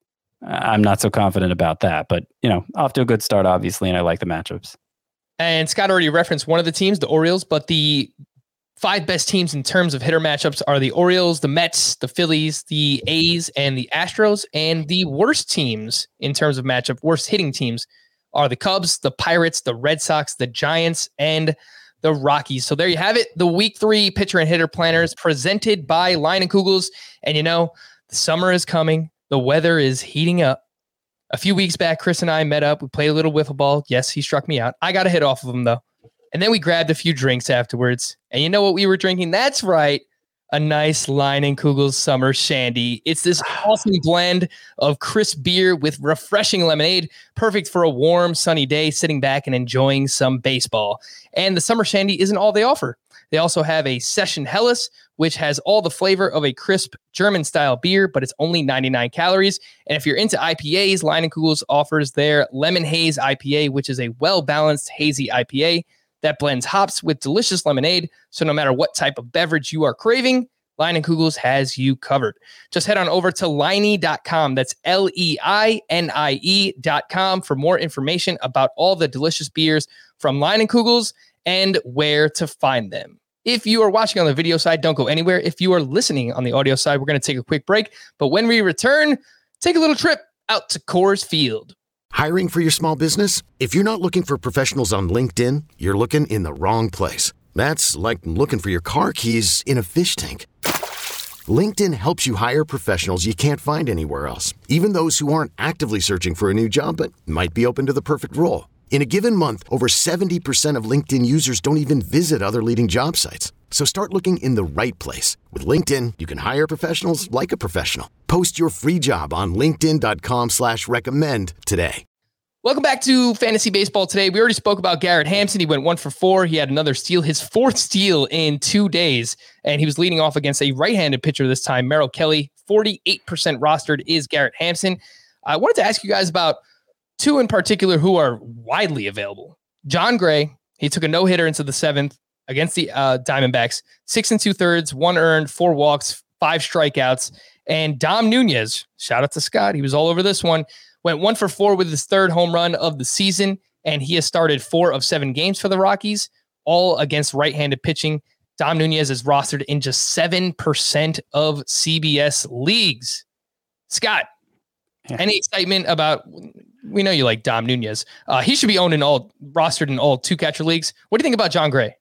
E: I'm not so confident about that, but, you know, off to a good start, obviously, and I like the matchups.
A: And Scott already referenced one of the teams, the Orioles, but the five best teams in terms of hitter matchups are the Orioles, the Mets, the Phillies, the A's, and the Astros. And the worst teams in terms of matchup, worst hitting teams, are the Cubs, the Pirates, the Red Sox, the Giants, and the Rockies. So there you have it. The week three pitcher and hitter planners presented by Leinenkugels. And you know, the summer is coming. The weather is heating up. A few weeks back, Chris and I met up. We played a little wiffle ball. Yes, he struck me out. I got a hit off of him, though. And then we grabbed a few drinks afterwards. And you know what we were drinking? That's right. A nice Leinenkugels summer shandy. It's this awesome blend of crisp beer with refreshing lemonade, perfect for a warm, sunny day, sitting back and enjoying some baseball. And the summer shandy isn't all they offer. They also have a Session Helles, which has all the flavor of a crisp German-style beer, but it's only ninety-nine calories. And if you're into I P As, Leinenkugels offers their Lemon Haze I P A, which is a well-balanced, hazy I P A that blends hops with delicious lemonade. So no matter what type of beverage you are craving, Leinenkugels has you covered. Just head on over to Leine dot com. That's L E I N I E dot com for more information about all the delicious beers from Leinenkugels and where to find them. If you are watching on the video side, don't go anywhere. If you are listening on the audio side, we're going to take a quick break. But when we return, take a little trip out to Coors Field.
F: Hiring for your small business? If you're not looking for professionals on LinkedIn, you're looking in the wrong place. That's like looking for your car keys in a fish tank. LinkedIn helps you hire professionals you can't find anywhere else, even those who aren't actively searching for a new job but might be open to the perfect role. In a given month, over seventy percent of LinkedIn users don't even visit other leading job sites. So start looking in the right place. With LinkedIn, you can hire professionals like a professional. Post your free job on linkedin dot com slash recommend today.
A: Welcome back to Fantasy Baseball today. We already spoke about Garrett Hampson. He went one for four. He had another steal, his fourth steal in two days. And he was leading off against a right-handed pitcher this time, Merrill Kelly. forty-eight percent rostered is Garrett Hampson. I wanted to ask you guys about two in particular who are widely available. John Gray, he took a no-hitter into the seventh against the uh, Diamondbacks. Six and two-thirds, one earned, four walks, five strikeouts. And Dom Nunez, shout out to Scott, he was all over this one, went one for four with his third home run of the season, and he has started four of seven games for the Rockies, all against right-handed pitching. Dom Nunez is rostered in just seven percent of C B S leagues. Scott, yeah. Any excitement about... We know you like Dom Nunez. Uh, he should be owned in all, rostered in all two catcher leagues. What do you think about John Gray?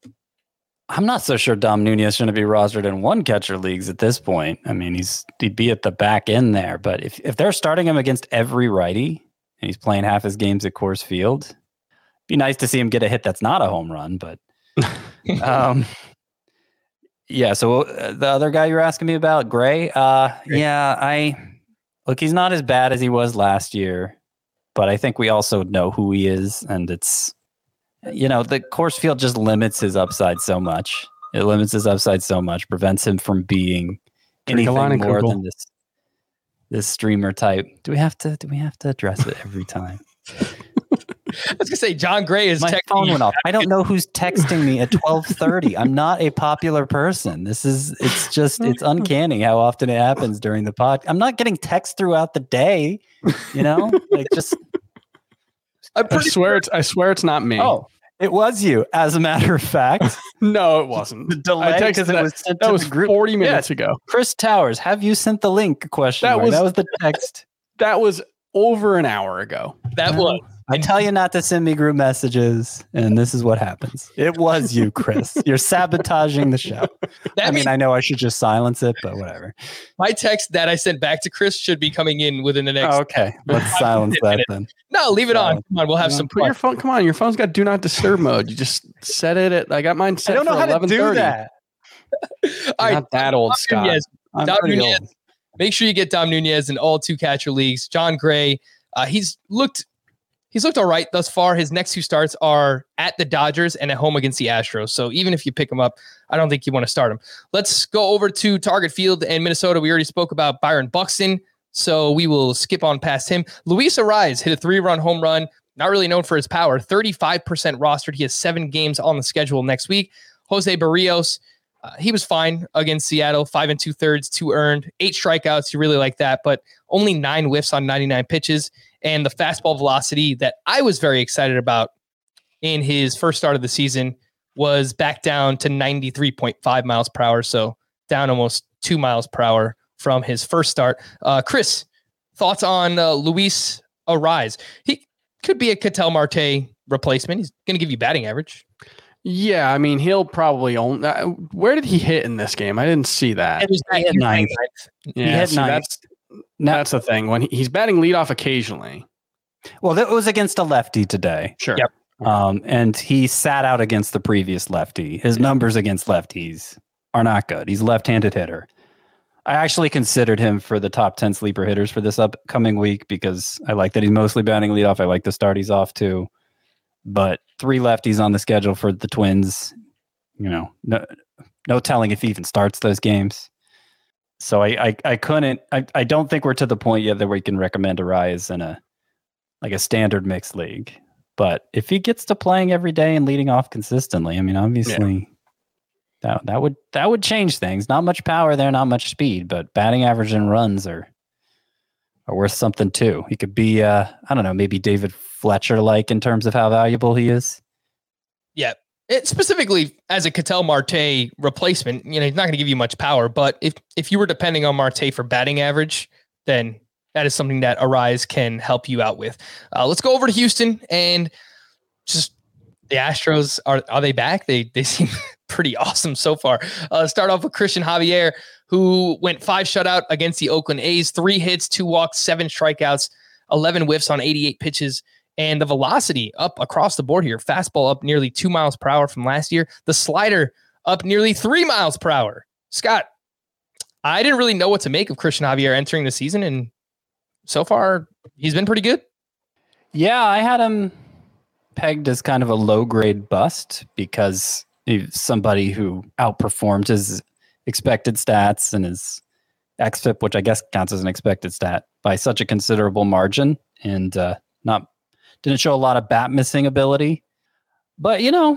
E: I'm not so sure Dom Nunez shouldn't be rostered in one catcher leagues at this point. I mean, he's he'd be at the back end there. But if, if they're starting him against every righty and he's playing half his games at Coors Field, it'd be nice to see him get a hit that's not a home run. But um, yeah, so the other guy you're asking me about, Gray, uh, yeah, I look, he's not as bad as he was last year. But I think we also know who he is, and it's, you know, the Coors Field just limits his upside so much. It limits his upside so much, prevents him from being
D: Drink a line
E: anything
D: of
E: more
D: Google.
E: than this this streamer type. Do we have to? Do we have to address it every time?
A: I was gonna say John Gray is
E: My
A: texting
E: phone
A: you.
E: went off. I don't know who's texting me at twelve thirty. I'm not a popular person. This is. It's just. It's uncanny how often it happens during the pod. I'm not getting texts throughout the day. You know, like just.
A: I'm
D: I
A: pretty
D: swear it's I swear it's not me.
E: Oh, it was you. As a matter of fact,
D: no, it wasn't.
E: the delay
D: I texted
E: because it
D: that,
E: was sent
D: that
E: to
D: was
E: the group.
D: forty minutes ago.
E: Chris Towers, have you sent the link? Question.
D: That
E: mark.
D: was-
E: that was the text.
D: That was over an hour ago.
A: that was.
E: I tell you not to send me group messages, and this is what happens. It was you, Chris. You're sabotaging the show.
A: That
E: I mean,
A: means
E: I know I should just silence it, but whatever.
A: my text that I sent back to Chris should be coming in within the next.
E: Oh, okay, let's silence that then.
A: No, leave it on.
E: Silence.
A: Come on, we'll have
D: Yeah,
A: some
D: put
A: fun.
D: your phone. Come on, your phone's got do not disturb mode. You just set it at. I got mine
E: I
D: set
E: don't know
D: for
E: how to
D: eleven
E: do
D: thirty.
E: that.
A: All right,
D: Not that old,
A: Dom
D: Scott.
A: Nunez,
E: I'm
A: Dom
E: pretty
A: Nunez.
E: old.
A: Make sure you get Dom Nunez in all two catcher leagues. John Gray, uh, he's looked he's looked all right thus far. His next two starts are at the Dodgers and at home against the Astros. So even if you pick him up, I don't think you want to start him. Let's go over to Target Field and Minnesota. We already spoke about Byron Buxton, so we will skip on past him. Luis Ariz hit a three-run home run. Not really known for his power. thirty-five percent rostered. He has seven games on the schedule next week. Jose Barrios, uh, he was fine against Seattle. Five and two thirds, two earned, eight strikeouts. You really like that, but only nine whiffs on ninety-nine pitches. And the fastball velocity that I was very excited about in his first start of the season was back down to ninety-three point five miles per hour. So down almost two miles per hour from his first start. Uh, Chris, thoughts on uh, Luis Ariz? He could be a Ketel Marte replacement. He's going to give you batting average.
D: Yeah, I mean he'll probably own. Uh, where did he hit in this game? I didn't see that.
A: And he's
E: He hit
A: he's
E: ninth.
D: Yeah,
E: hit
D: see,
E: ninth.
D: that's
E: Now,
D: that's the thing. When he, he's batting leadoff occasionally.
E: well, that was against a lefty today.
D: Sure.
A: Yep.
E: Um, and he sat out against the previous lefty. His numbers against lefties are not good. He's a left-handed hitter. I actually considered him for the top ten sleeper hitters for this upcoming week because I like that he's mostly batting leadoff. I like the start he's off to. But three lefties on the schedule for the Twins, you know, no, no telling if he even starts those games. So I, I, I couldn't. I, I don't think we're to the point yet that we can recommend Ariz in a like a standard mixed league. But if he gets to playing every day and leading off consistently, I mean, obviously that that would that would change things. Not much power there, not much speed, but batting average and runs are are worth something too. He could be, uh, I don't know, maybe David Fletcher like in terms of how valuable he is.
A: Yeah. It, specifically as a Ketel Marte replacement, you know, he's not going to give you much power, but if, if you were depending on Marte for batting average, then that is something that Ariz can help you out with. Uh, let's go over to Houston and just the Astros. Are, are they back? They, they seem pretty awesome so far. Uh, start off with Christian Javier, who went five shutout against the Oakland A's, three hits, two walks, seven strikeouts, eleven whiffs on eighty-eight pitches. And the velocity up across the board here. Fastball up nearly two miles per hour from last year. The slider up nearly three miles per hour. Scott, I didn't really know what to make of Christian Javier entering the season, and so far he's been pretty good.
E: Yeah, I had him pegged as kind of a low grade bust because he's somebody who outperformed his expected stats and his X F I P, which I guess counts as an expected stat, by such a considerable margin, and uh, not didn't show a lot of bat missing ability. But, you know,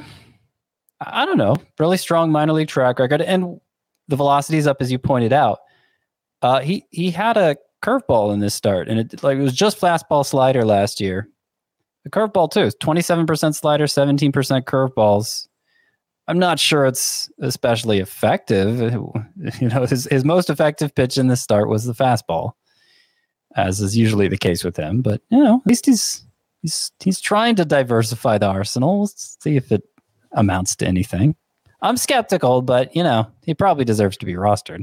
E: I don't know, really strong minor league track record, and the velocity's up, as you pointed out. Uh, he he had a curveball in this start, and it like it was just fastball slider last year. The curveball too, twenty-seven percent slider, seventeen percent curveballs. I'm not sure it's especially effective. You know, his his most effective pitch in this start was the fastball, as is usually the case with him. But you know, at least he's he's he's trying to diversify the arsenal. Let's see if it amounts to anything. I'm skeptical, but you know, he probably deserves to be rostered.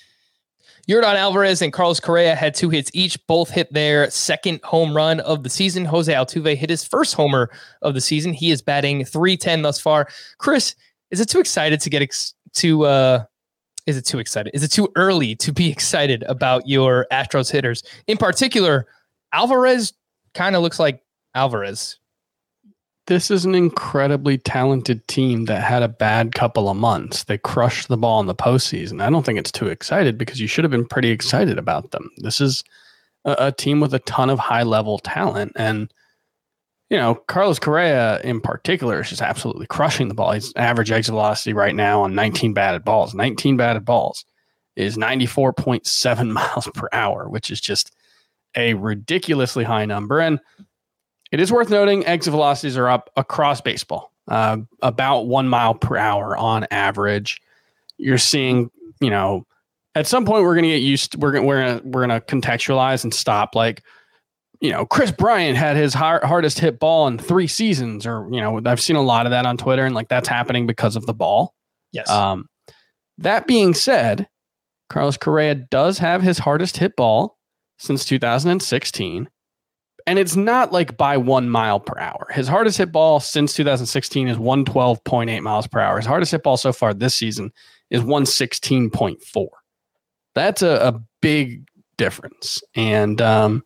A: Yordan Alvarez and Carlos Correa had two hits each. Both hit their second home run of the season. Jose Altuve hit his first homer of the season. He is batting three ten thus far. Chris, is it too excited to get ex- to? Uh, is it too excited? Is it too early to be excited about your Astros hitters? In particular, Alvarez kind of looks like Alvarez.
D: this is an incredibly talented team that had a bad couple of months. They crushed the ball in the postseason. I don't think it's too excited because you should have been pretty excited about them. This is a, a team with a ton of high level talent. And, you know, Carlos Correa in particular is just absolutely crushing the ball. His average exit velocity right now on nineteen batted balls, nineteen batted balls is ninety-four point seven miles per hour, which is just a ridiculously high number. And it is worth noting exit velocities are up across baseball, uh, about one mile per hour on average. You're seeing, you know, at some point we're going to get used to, we're going we're going to we're going to contextualize and stop. Like, you know, Chris Bryant had his hard, hardest hit ball in three seasons, or, you know, I've seen a lot of that on Twitter, and like that's happening because of the ball.
A: Yes.
D: Um, that being said, Carlos Correa does have his hardest hit ball since two thousand sixteen. And it's not like by one mile per hour. His hardest hit ball since two thousand sixteen is one twelve point eight miles per hour. His hardest hit ball so far this season is one sixteen point four. That's a, a big difference. And um,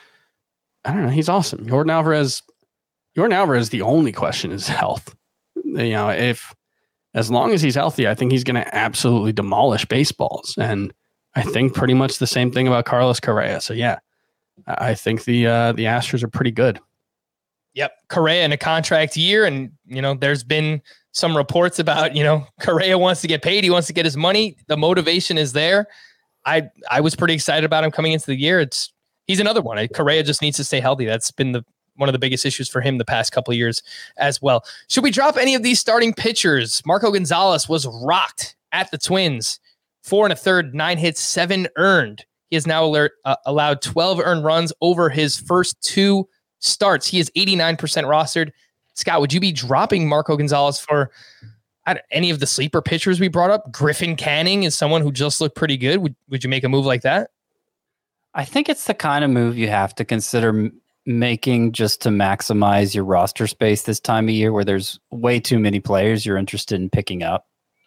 D: I don't know. He's awesome. Jordan Alvarez, Jordan Alvarez, the only question is health. You know, if as long as he's healthy, I think he's going to absolutely demolish baseballs. And I think pretty much the same thing about Carlos Correa. So yeah. I think the uh, the Astros are pretty good.
A: Yep. Correa in a contract year. And, you know, there's been some reports about, you know, Correa wants to get paid. He wants to get his money. The motivation is there. I I was pretty excited about him coming into the year. It's he's another one. Correa just needs to stay healthy. That's been the one of the biggest issues for him the past couple of years as well. Should we drop any of these starting pitchers? Marco Gonzalez was rocked at the Twins. Four and a third, nine hits, seven earned. He has now alert, uh, allowed twelve earned runs over his first two starts. He is eighty-nine percent rostered. Scott, would you be dropping Marco Gonzalez for I don't, any of the sleeper pitchers we brought up? Griffin Canning is someone who just looked pretty good. Would, would you make a move like that?
E: I think it's the kind of move you have to consider m- making just to maximize your roster space this time of year where there's way too many players you're interested in picking up.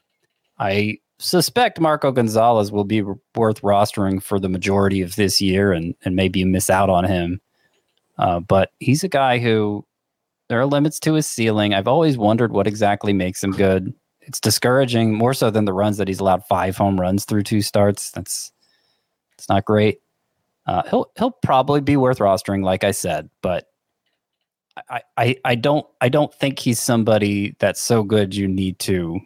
E: I suspect Marco Gonzalez will be worth rostering for the majority of this year, and, and maybe you miss out on him. Uh, but he's a guy who there are limits to his ceiling. I've always wondered what exactly makes him good. It's discouraging, more so than the runs that he's allowed five home runs through two starts. That's it's not great. Uh, he'll he'll probably be worth rostering, like I said, but I, I I don't I don't think he's somebody that's so good you need to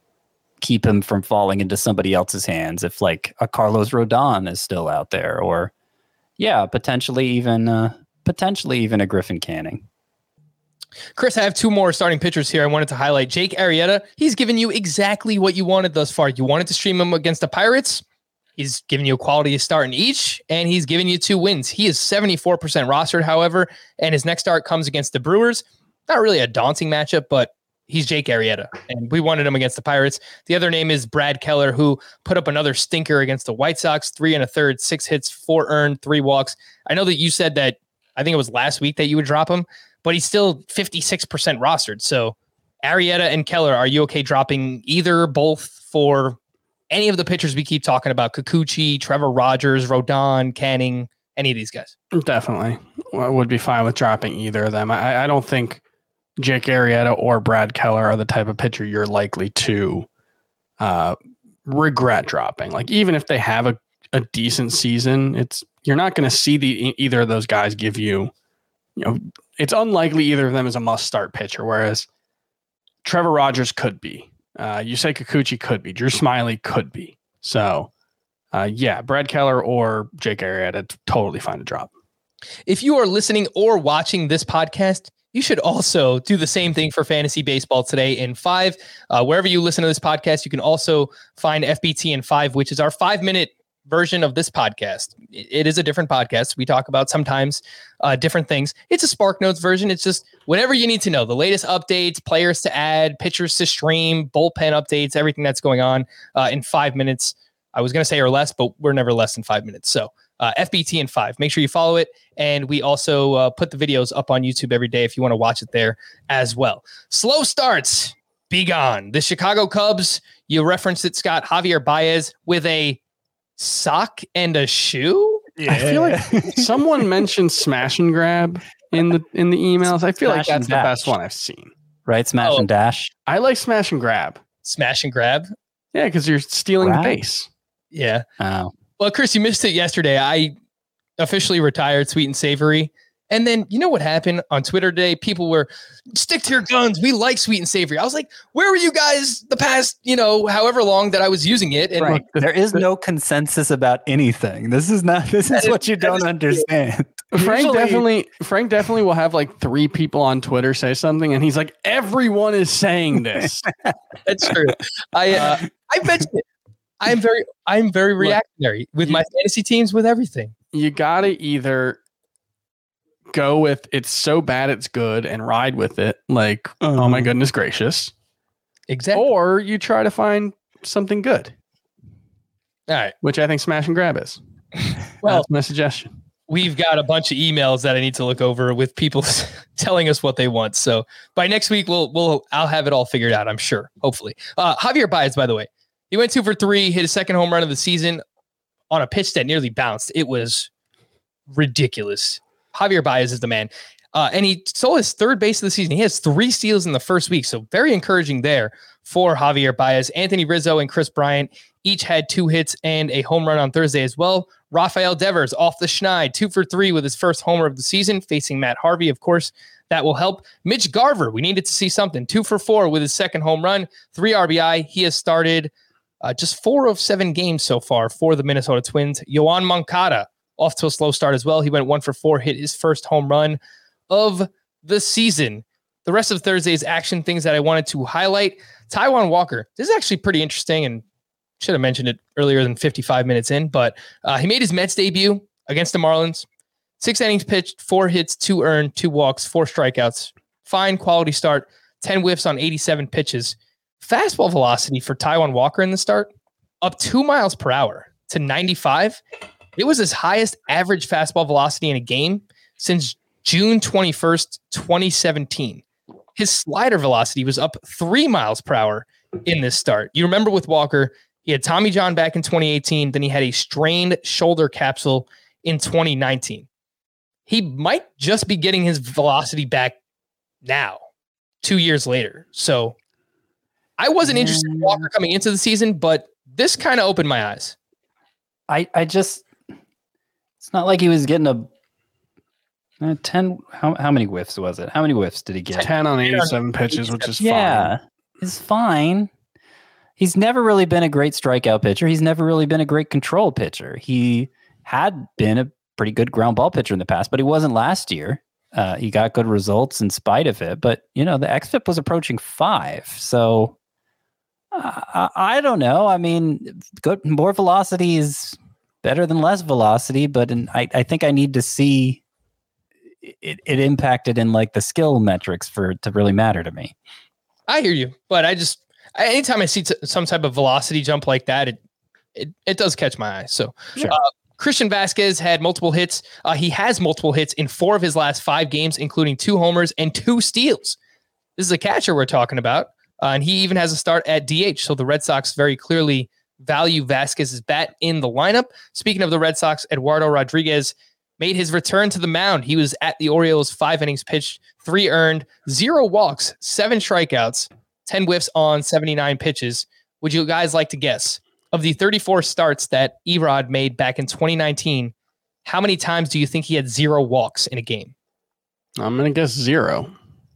E: keep him from falling into somebody else's hands. If like a Carlos Rodon is still out there, or yeah, potentially even uh, potentially even a Griffin Canning.
A: Chris, I have two more starting pitchers here I wanted to highlight. Jake Arrieta, he's given you exactly what you wanted thus far. You wanted to stream him against the Pirates. He's given you a quality start in each, and he's given you two wins. He is seventy-four percent rostered, however, and his next start comes against the Brewers. Not really a daunting matchup, but he's Jake Arrieta, and we wanted him against the Pirates. The other name is Brad Keller, who put up another stinker against the White Sox, three and a third, six hits, four earned, three walks. I know that you said that, I think it was last week that you would drop him, but he's still fifty-six percent rostered. So Arrieta and Keller, are you okay dropping either, both for any of the pitchers we keep talking about? Kikuchi, Trevor Rogers, Rodon, Canning, any of these guys?
D: Definitely. I would be fine with dropping either of them. I, I don't think Jake Arrieta or Brad Keller are the type of pitcher you're likely to uh, regret dropping. Like, even if they have a, a decent season, it's you're not going to see the either of those guys give you, you know, it's unlikely either of them is a must-start pitcher, whereas Trevor Rogers could be. Uh, Yusei Kikuchi could be. Drew Smiley could be. So, uh, yeah, Brad Keller or Jake Arrieta, totally fine to drop.
A: If you are listening or watching this podcast, you should also do the same thing for fantasy baseball today in five. Uh, wherever you listen to this podcast, you can also find F B T in five, which is our five-minute version of this podcast. It is a different podcast. We talk about sometimes uh, different things. It's a Spark Notes version. It's just whatever you need to know. The latest updates, players to add, pitchers to stream, bullpen updates, everything that's going on uh, in five minutes. I was going to say or less, but we're never less than five minutes. So uh, F B T in five. Make sure you follow it. And we also uh, put the videos up on YouTube every day if you want to watch it there as well. Slow starts, be gone. The Chicago Cubs, you referenced it, Scott, Javier Baez with a sock and a shoe.
D: Yeah. I feel like someone mentioned smash and grab in the in the emails. I feel like
E: Smash and
D: that's the
E: dash.
D: best one I've seen.
E: Right? Smash
A: Oh.
E: and dash.
D: I like smash and grab.
A: Smash and grab.
D: Yeah, because you're stealing
E: Grab?
D: the base.
A: Yeah.
E: Oh.
A: Well, Chris, you missed it yesterday. I officially retired Sweet and Savory. And then you know what happened on Twitter today? People were stick to your guns. We like Sweet and Savory. I was like, where were you guys the past, you know, however long that I was using it? And
E: Right.
D: the-
E: there is
D: the-
E: no consensus about anything. This is not. This is
A: is-
E: what you
A: that
E: don't
A: is-
E: understand.
D: Frank
E: Usually-
D: definitely Frank definitely will have like three people on Twitter say something, and he's like, everyone is saying this.
A: that's true. I uh, I mentioned it. I'm very I'm very
D: Look,
A: reactionary with
D: you-
A: my fantasy teams, with everything.
D: You gotta either go with it's so bad it's good and ride with it, like, oh my
E: Um,
D: goodness gracious.
A: Exactly.
D: Or you try to find something good,
A: All right.
D: which I think smash and grab is.
A: Well,
D: That's my suggestion.
A: we've got a bunch of emails that I need to look over with people telling us what they want. So by next week, we'll we'll I'll have it all figured out. I'm sure. Hopefully, uh, Javier Baez, by the way, he went two for three, hit his second home run of the season on a pitch that nearly bounced. It was ridiculous. Javier Baez is the man, uh, and he stole his third base of the season. He has three steals in the first week, so very encouraging there for Javier Baez. Anthony Rizzo and Chris Bryant each had two hits and a home run on Thursday as well. Rafael Devers off the schneid, two for three with his first homer of the season, facing Matt Harvey. Of course, that will help. Mitch Garver, we needed to see something. Two for four with his second home run, three R B I. He has started uh, just four of seven games so far for the Minnesota Twins. Yoan Moncada off to a slow start as well. He went one for four, hit his first home run of the season. The rest of Thursday's action, things that I wanted to highlight. Taijuan Walker. This is actually pretty interesting, and should have mentioned it earlier than fifty-five minutes in, but uh, he made his Mets debut against the Marlins. Six innings pitched, four hits, two earned, two walks, four strikeouts. Fine quality start, ten whiffs on eighty-seven pitches. Fastball velocity for Taijuan Walker in the start, up two miles per hour to ninety-five. It was his highest average fastball velocity in a game since June twenty-first, twenty seventeen. His slider velocity was up three miles per hour in this start. You remember with Walker, he had Tommy John back in twenty eighteen. Then he had a strained shoulder capsule in twenty nineteen. He might just be getting his velocity back now, two years later. So I wasn't interested in Walker coming into the season, but this kind of opened my eyes.
E: I, I just, it's not like he was getting a, a ten. How, how many whiffs was it? How many whiffs did he get?
D: ten on eighty-seven pitches, which is
E: Yeah, it's fine. He's never really been a great strikeout pitcher. He's never really been a great control pitcher. He had been a pretty good ground ball pitcher in the past, but he wasn't last year. Uh, he got good results in spite of it. But, you know, the X F I P was approaching five. So uh, I, I don't know. I mean, good, more velocity is better than less velocity, but in, I, I think I need to see it, it impacted in like the skill metrics for it to really matter to me.
A: I hear you, but I just, anytime I see t- some type of velocity jump like that, it it, it does catch my eye. So
E: Sure.
A: uh, Christian Vasquez had multiple hits. Uh, he has multiple hits in four of his last five games, including two homers and two steals. This is a catcher we're talking about, uh, and he even has a start at D H. So the Red Sox very clearly value Vasquez's bat in the lineup. Speaking of the Red Sox, Eduardo Rodriguez made his return to the mound. He was at the Orioles, five innings pitched, three earned, zero walks, seven strikeouts, ten whiffs on seventy-nine pitches. Would you guys like to guess, of the thirty-four starts that Erod made back in twenty nineteen, how many times do you think he had zero walks in a game?
D: I'm going to guess zero.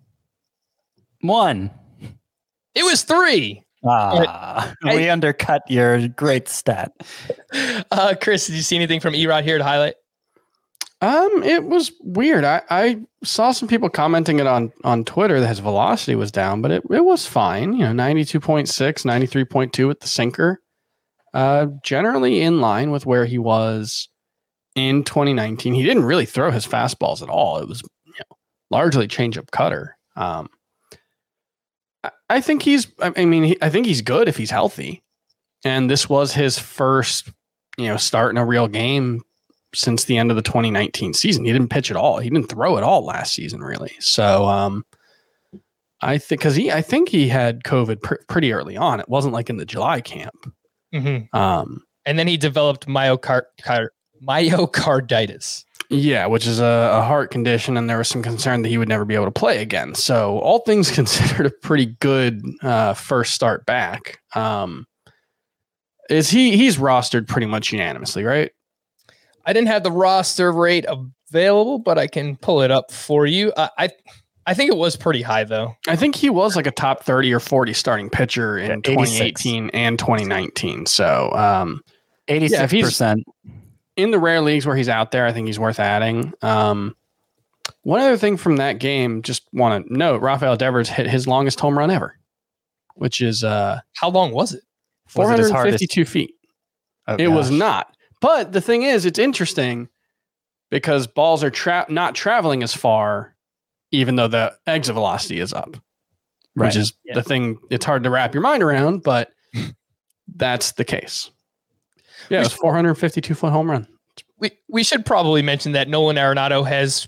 E: One.
A: It was three.
E: Ah,
A: I-
E: we undercut your great stat.
A: Uh, Chris, did you see anything from Erod here to highlight?
D: Um, it was weird. I, I saw some people commenting it on, on Twitter that his velocity was down, but it, it was fine. You know, ninety-two point six, ninety-three point two with the sinker. Uh, generally in line with where he was in twenty nineteen. He didn't really throw his fastballs at all. It was, you know, largely change-up cutter. Um, I, I think he's, I mean, he, I think he's good if he's healthy. And this was his first, you know, start in a real game since the end of the twenty nineteen season. He didn't pitch at all. He didn't throw at all last season, really. So um, I think because he, I think he had COVID pr- pretty early on. It wasn't like in the July camp.
A: Mm-hmm.
D: Um,
A: And then he developed myocard- car- myocarditis.
D: Yeah, which is a, a heart condition, and there was some concern that he would never be able to play again. So, all things considered, a pretty good uh, first start back. Um, is he? He's rostered pretty much unanimously, right?
A: I didn't have the roster rate available, but I can pull it up for you. I, I, I think it was pretty high, though.
D: I think he was like a top thirty or forty starting pitcher in
E: Yeah,
D: twenty eighteen and twenty nineteen. So, um,
E: eighty-six percent.
D: In the rare leagues where he's out there, I think he's worth adding. Um, one other thing from that game, just want to note, Rafael Devers hit his longest home run ever, which is uh,
A: How long was it?
D: four
E: Was it his
D: hundred
E: hardest?
D: fifty-two feet.
E: Oh,
D: It was
E: gosh.
D: not. But the thing is, it's interesting because balls are tra- not traveling as far, even though the exit velocity is up,
E: Right.
D: which is
E: Yeah.
D: the thing. It's hard to wrap your mind around, but that's the case. Yeah, it was four hundred fifty-two foot home run.
A: We we should probably mention that Nolan Arenado has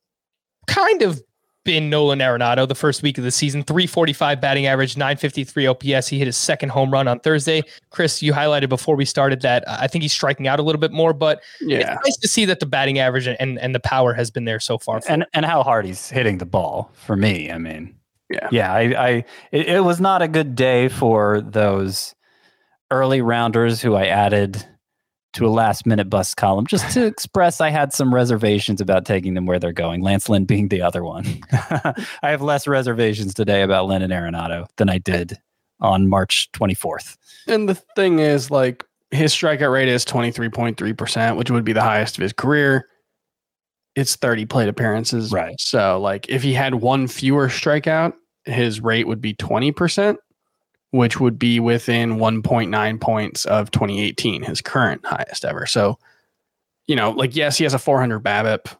A: kind of been Nolan Arenado the first week of the season. three forty-five batting average, nine fifty-three O P S. He hit his second home run on Thursday. Chris, you highlighted before we started that uh, I think he's striking out a little bit more, but
D: Yeah.
A: it's nice to see that the batting average and, and the power has been there so far. for
E: and and how hard he's hitting the ball for me. I mean,
D: Yeah.
E: yeah. I, I it, it was not a good day for those early rounders who I added to a last minute bust column just to express I had some reservations about taking them where they're going. Lance Lynn being the other one. I have less reservations today about Lynn and Arenado than I did on March twenty-fourth.
D: And the thing is, like, his strikeout rate is twenty-three point three percent, which would be the highest of his career. It's thirty plate appearances.
E: Right.
D: So, like, if he had one fewer strikeout, his rate would be twenty percent, which would be within one point nine points of twenty eighteen, his current highest ever. So, you know, like, yes, he has a four hundred BABIP.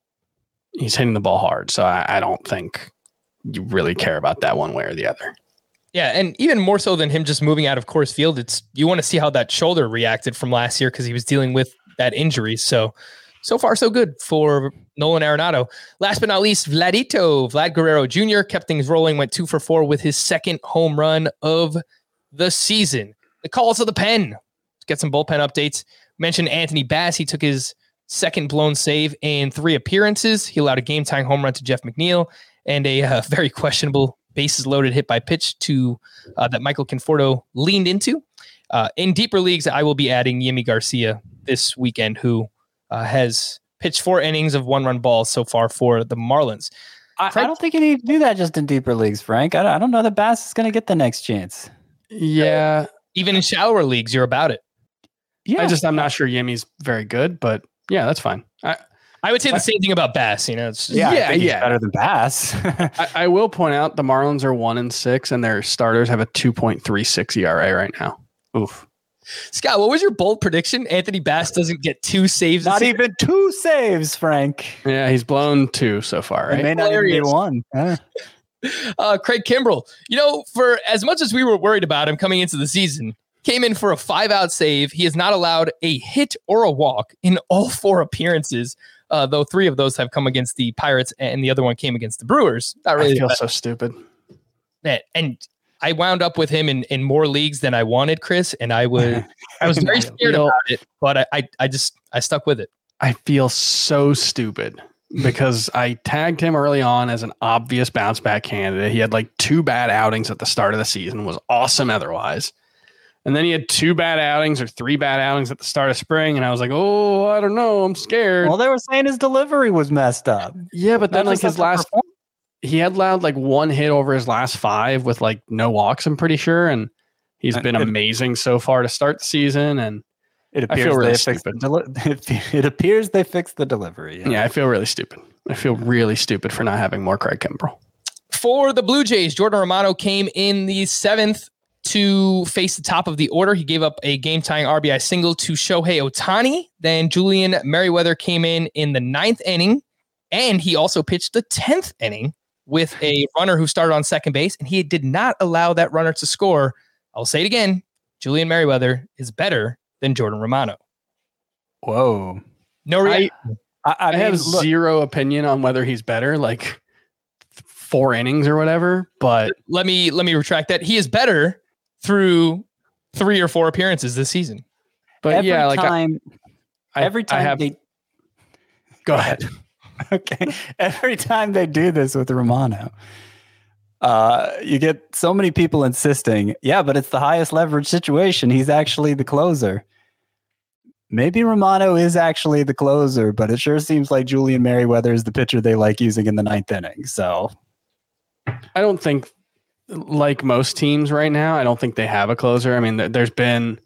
D: He's hitting the ball hard. So I, I don't think you really care about that one way or the other.
A: Yeah, and even more so than him just moving out of Coors Field, it's you want to see how that shoulder reacted from last year because he was dealing with that injury. So, so far so good for Nolan Arenado. Last but not least, Vladito, Vlad Guerrero Junior kept things rolling, went two for four with his second home run of the season. The calls of the pen. Let's get some bullpen updates. Mentioned Anthony Bass. He took his second blown save in three appearances. He allowed a game-tying home run to Jeff McNeil and a uh, very questionable bases loaded hit by pitch to uh, that Michael Conforto leaned into. Uh, in deeper leagues, I will be adding Yimi Garcia this weekend, who uh, has pitched four innings of one-run balls so far for the Marlins.
E: I,
A: Craig-
E: I don't think you need to do that just in deeper leagues, Frank. I don't, I don't know that Bass is going to get the next chance.
D: Yeah.
A: Even in shallower leagues, you're about it.
E: Yeah,
D: I just, I'm not sure Yimi's very good, but yeah, that's fine. I,
A: I would say the same thing about Bass. You know, it's just,
E: yeah,
D: yeah,
E: I think he's
D: yeah.
E: better than Bass.
D: I, I will point out the Marlins are one and six, and their starters have a two point three six E R A right now.
E: Oof.
A: Scott, what was your bold prediction? Anthony Bass doesn't get two saves.
E: Not
A: this year?
E: even two saves, Frank.
D: Yeah, he's blown two so far,
E: It
D: right?
E: may not even be
A: Hilarious.
E: one. Huh?
A: Uh, Craig Kimbrell, you know, for as much as we were worried about him coming into the season, came in for a five-out save. He has not allowed a hit or a walk in all four appearances, uh, though three of those have come against the Pirates and the other one came against the Brewers. Not
D: I
A: really,
D: feel
A: but-
D: so stupid.
A: man, and I wound up with him in, in more leagues than I wanted, Chris, and I was I was very scared
D: feel-
A: about it, but I, I I just I stuck with it.
D: I feel so stupid because I tagged him early on as an obvious bounce back candidate. He had like two bad outings at the start of the season, was awesome otherwise. And then he had two bad outings or three bad outings at the start of spring. And I was like, oh, I don't know. I'm scared.
E: Well, they were saying his delivery was messed up.
D: yeah, but then
E: Not
D: like
E: just
D: his
E: the
D: last,
E: performance.
D: he had allowed like one hit over his last five with like no walks, I'm pretty sure. And he's
E: Uh,
D: been
E: it-
D: amazing so far to start the season. And
E: It
D: I feel
E: appears
D: really
E: they fixed the
D: stupid.
E: deli- it, it appears they fixed the delivery.
D: yeah, I feel really stupid. I feel really stupid for not having more Craig Kimbrell.
A: For the Blue Jays, Jordan Romano came in the seventh to face the top of the order. He gave up a game-tying R B I single to Shohei Ohtani. Then Julian Merriweather came in in the ninth inning, and he also pitched the tenth inning with a runner who started on second base, and he did not allow that runner to score. I'll say it again. Julian Merriweather is better than Jordan Romano.
E: Whoa.
A: No
D: I,
A: reaction.
E: I, I,
D: I
E: mean,
D: have
E: look,
D: zero opinion on whether he's better, like four innings or whatever. But
A: Let me let me retract that. He is better through three or four appearances this season.
D: but
E: every
D: yeah, like I-
E: time,
D: I,
E: every
D: I
E: time
D: have
E: they
D: Go ahead.
E: Okay. Every time they do this with Romano, uh, you get so many people insisting, yeah, but it's the highest leverage situation. He's actually the closer. Maybe Romano is actually the closer, but it sure seems like Julian Merryweather is the pitcher they like using in the ninth inning. So
D: I don't think, like most teams right now, I don't think they have a closer. I mean, th- there's been,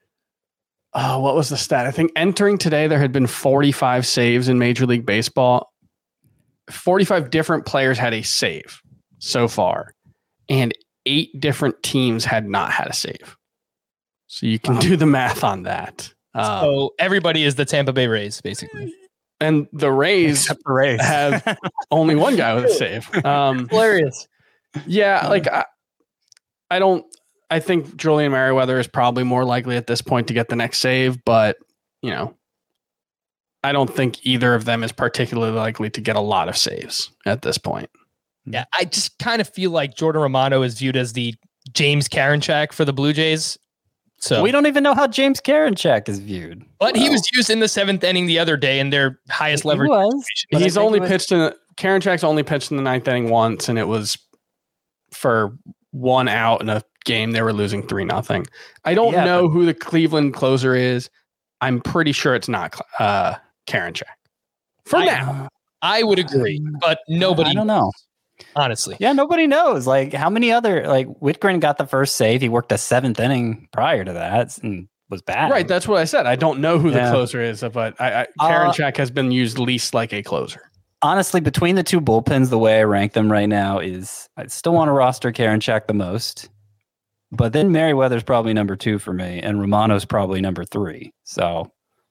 D: oh, what was the stat? I think entering today, there had been forty-five saves in Major League Baseball. forty-five different players had a save so far, and eight different teams had not had a save. So you can
E: Wow.
D: do the math on that. Um,
A: So everybody is the Tampa Bay Rays, basically.
D: and the Rays
E: except for Rays.
D: have only one guy with a save. Um,
A: Hilarious.
D: yeah, like I, I don't. I think Julian Merryweather is probably more likely at this point to get the next save, but you know, I don't think either of them is particularly likely to get a lot of saves at this point.
A: Yeah, I just kind of feel like Jordan Romano is viewed as the James Karinchak for the Blue Jays. So
E: We don't even know how James Karinchak is viewed.
A: But he was used in the seventh inning the other day in their highest
E: He
A: leverage.
E: was, but I
D: He's
E: think
D: only
E: it was-
D: pitched in the, Karinchak's only pitched in the ninth inning once, and it was for one out in a game they were losing three nothing. I don't
E: Yeah,
D: know who the Cleveland closer is. I'm pretty sure it's not uh, Karinchak. For
A: I-
D: now,
A: I would agree, but nobody
E: I don't know.
A: honestly.
E: Yeah, nobody knows. Like, how many other, like, Whitgren got the first save. He worked a seventh inning prior to that and was bad.
D: right? That's what I said. I don't know who the
E: Yeah.
D: closer is, but I, I,
E: Uh,
D: Karinchak has been used least like a closer.
E: Honestly, between the two bullpens, the way I rank them right now is I still want to roster Karinchak the most, but then Merryweather's probably number two for me, and Romano's probably number three. So,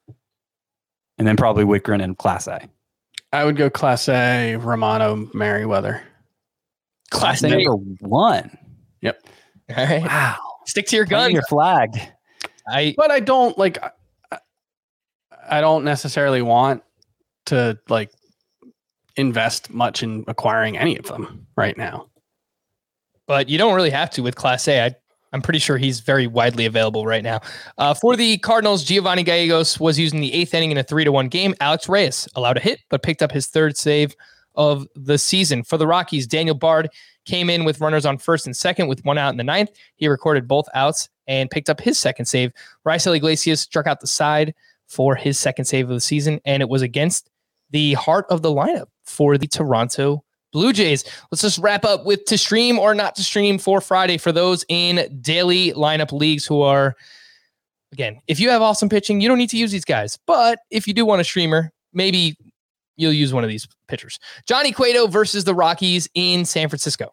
E: and then probably Whitgren and Class A.
D: I would go Class A, Romano, Merryweather.
A: Class
E: A
A: A.
E: number one.
A: All right.
E: Wow.
A: Stick to your
E: Plant
A: gun.
E: your flag.
A: I
D: But I don't like. I, I don't necessarily want to like invest much in acquiring any of them right now.
A: but you don't really have to with Class A. I, I'm pretty sure he's very widely available right now. Uh, for the Cardinals, Giovanni Gallegos was used in the eighth inning in a three to one game. Alex Reyes allowed a hit, but picked up his third save of the season. For the Rockies, Daniel Bard came in with runners on first and second with one out in the ninth. He recorded both outs and picked up his second save. Raisel Iglesias struck out the side for his second save of the season, and it was against the heart of the lineup for the Toronto Blue Jays. Let's just wrap up with to stream or not to stream for Friday for those in daily lineup leagues who are, again, if you have awesome pitching, you don't need to use these guys. But if you do want a streamer, maybe you'll use one of these pitchers. Johnny Cueto versus the Rockies in San Francisco.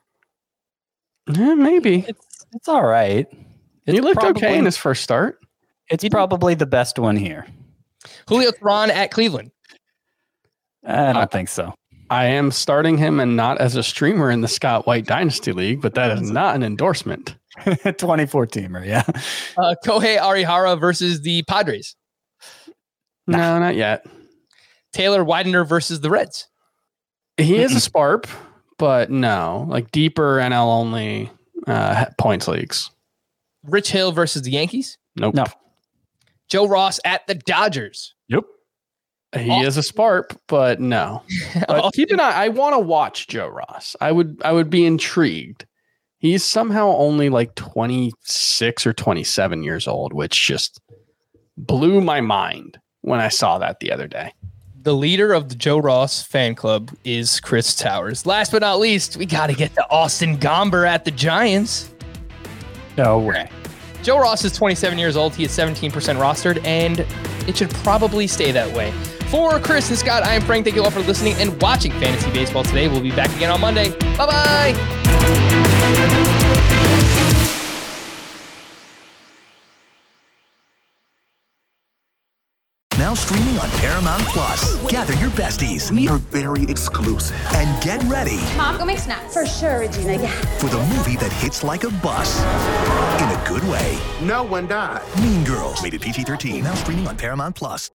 D: Eh, maybe
E: It's it's all right. It's
D: he looked
E: probably-
D: okay in his first start.
E: It's probably the best one here.
A: Julio Teheran at Cleveland.
E: I don't
D: Uh,
E: think so.
D: I am starting him and not as a streamer in the Scott White Dynasty League, but that is not an endorsement.
E: twenty-four teamer, yeah.
A: Uh, Kohei Arihara versus the Padres.
D: No, not yet.
A: Taylor Widener versus the Reds.
D: He is a sparp, but no, like deeper N L only uh, points leagues.
A: Rich Hill versus the Yankees.
D: Nope.
E: No.
A: Joe Ross at the Dodgers.
E: Yep.
D: He is a sparp, but no. But keep an eye. I want to watch Joe Ross. I would. I would be intrigued. He's somehow only like twenty-six or twenty-seven years old, which just blew my mind when I saw that the other day.
A: The leader of the Joe Ross fan club is Chris Towers. Last but not least, we got to get to Austin Gomber at the Giants.
E: No way.
A: Joe Ross is twenty-seven years old. He is seventeen percent rostered, and it should probably stay that way. For Chris and Scott, I am Frank. Thank you all for listening and watching Fantasy Baseball today. We'll be back again on Monday. Bye-bye.
G: Now streaming on Paramount Plus. Gather your besties
H: We are very exclusive.
G: and get ready
I: Mom, go make snacks. For sure, Regina. Yeah.
G: for the movie that hits like a bus in a good way.
H: No one died.
G: Mean Girls, rated P G thirteen. Now streaming on Paramount Plus.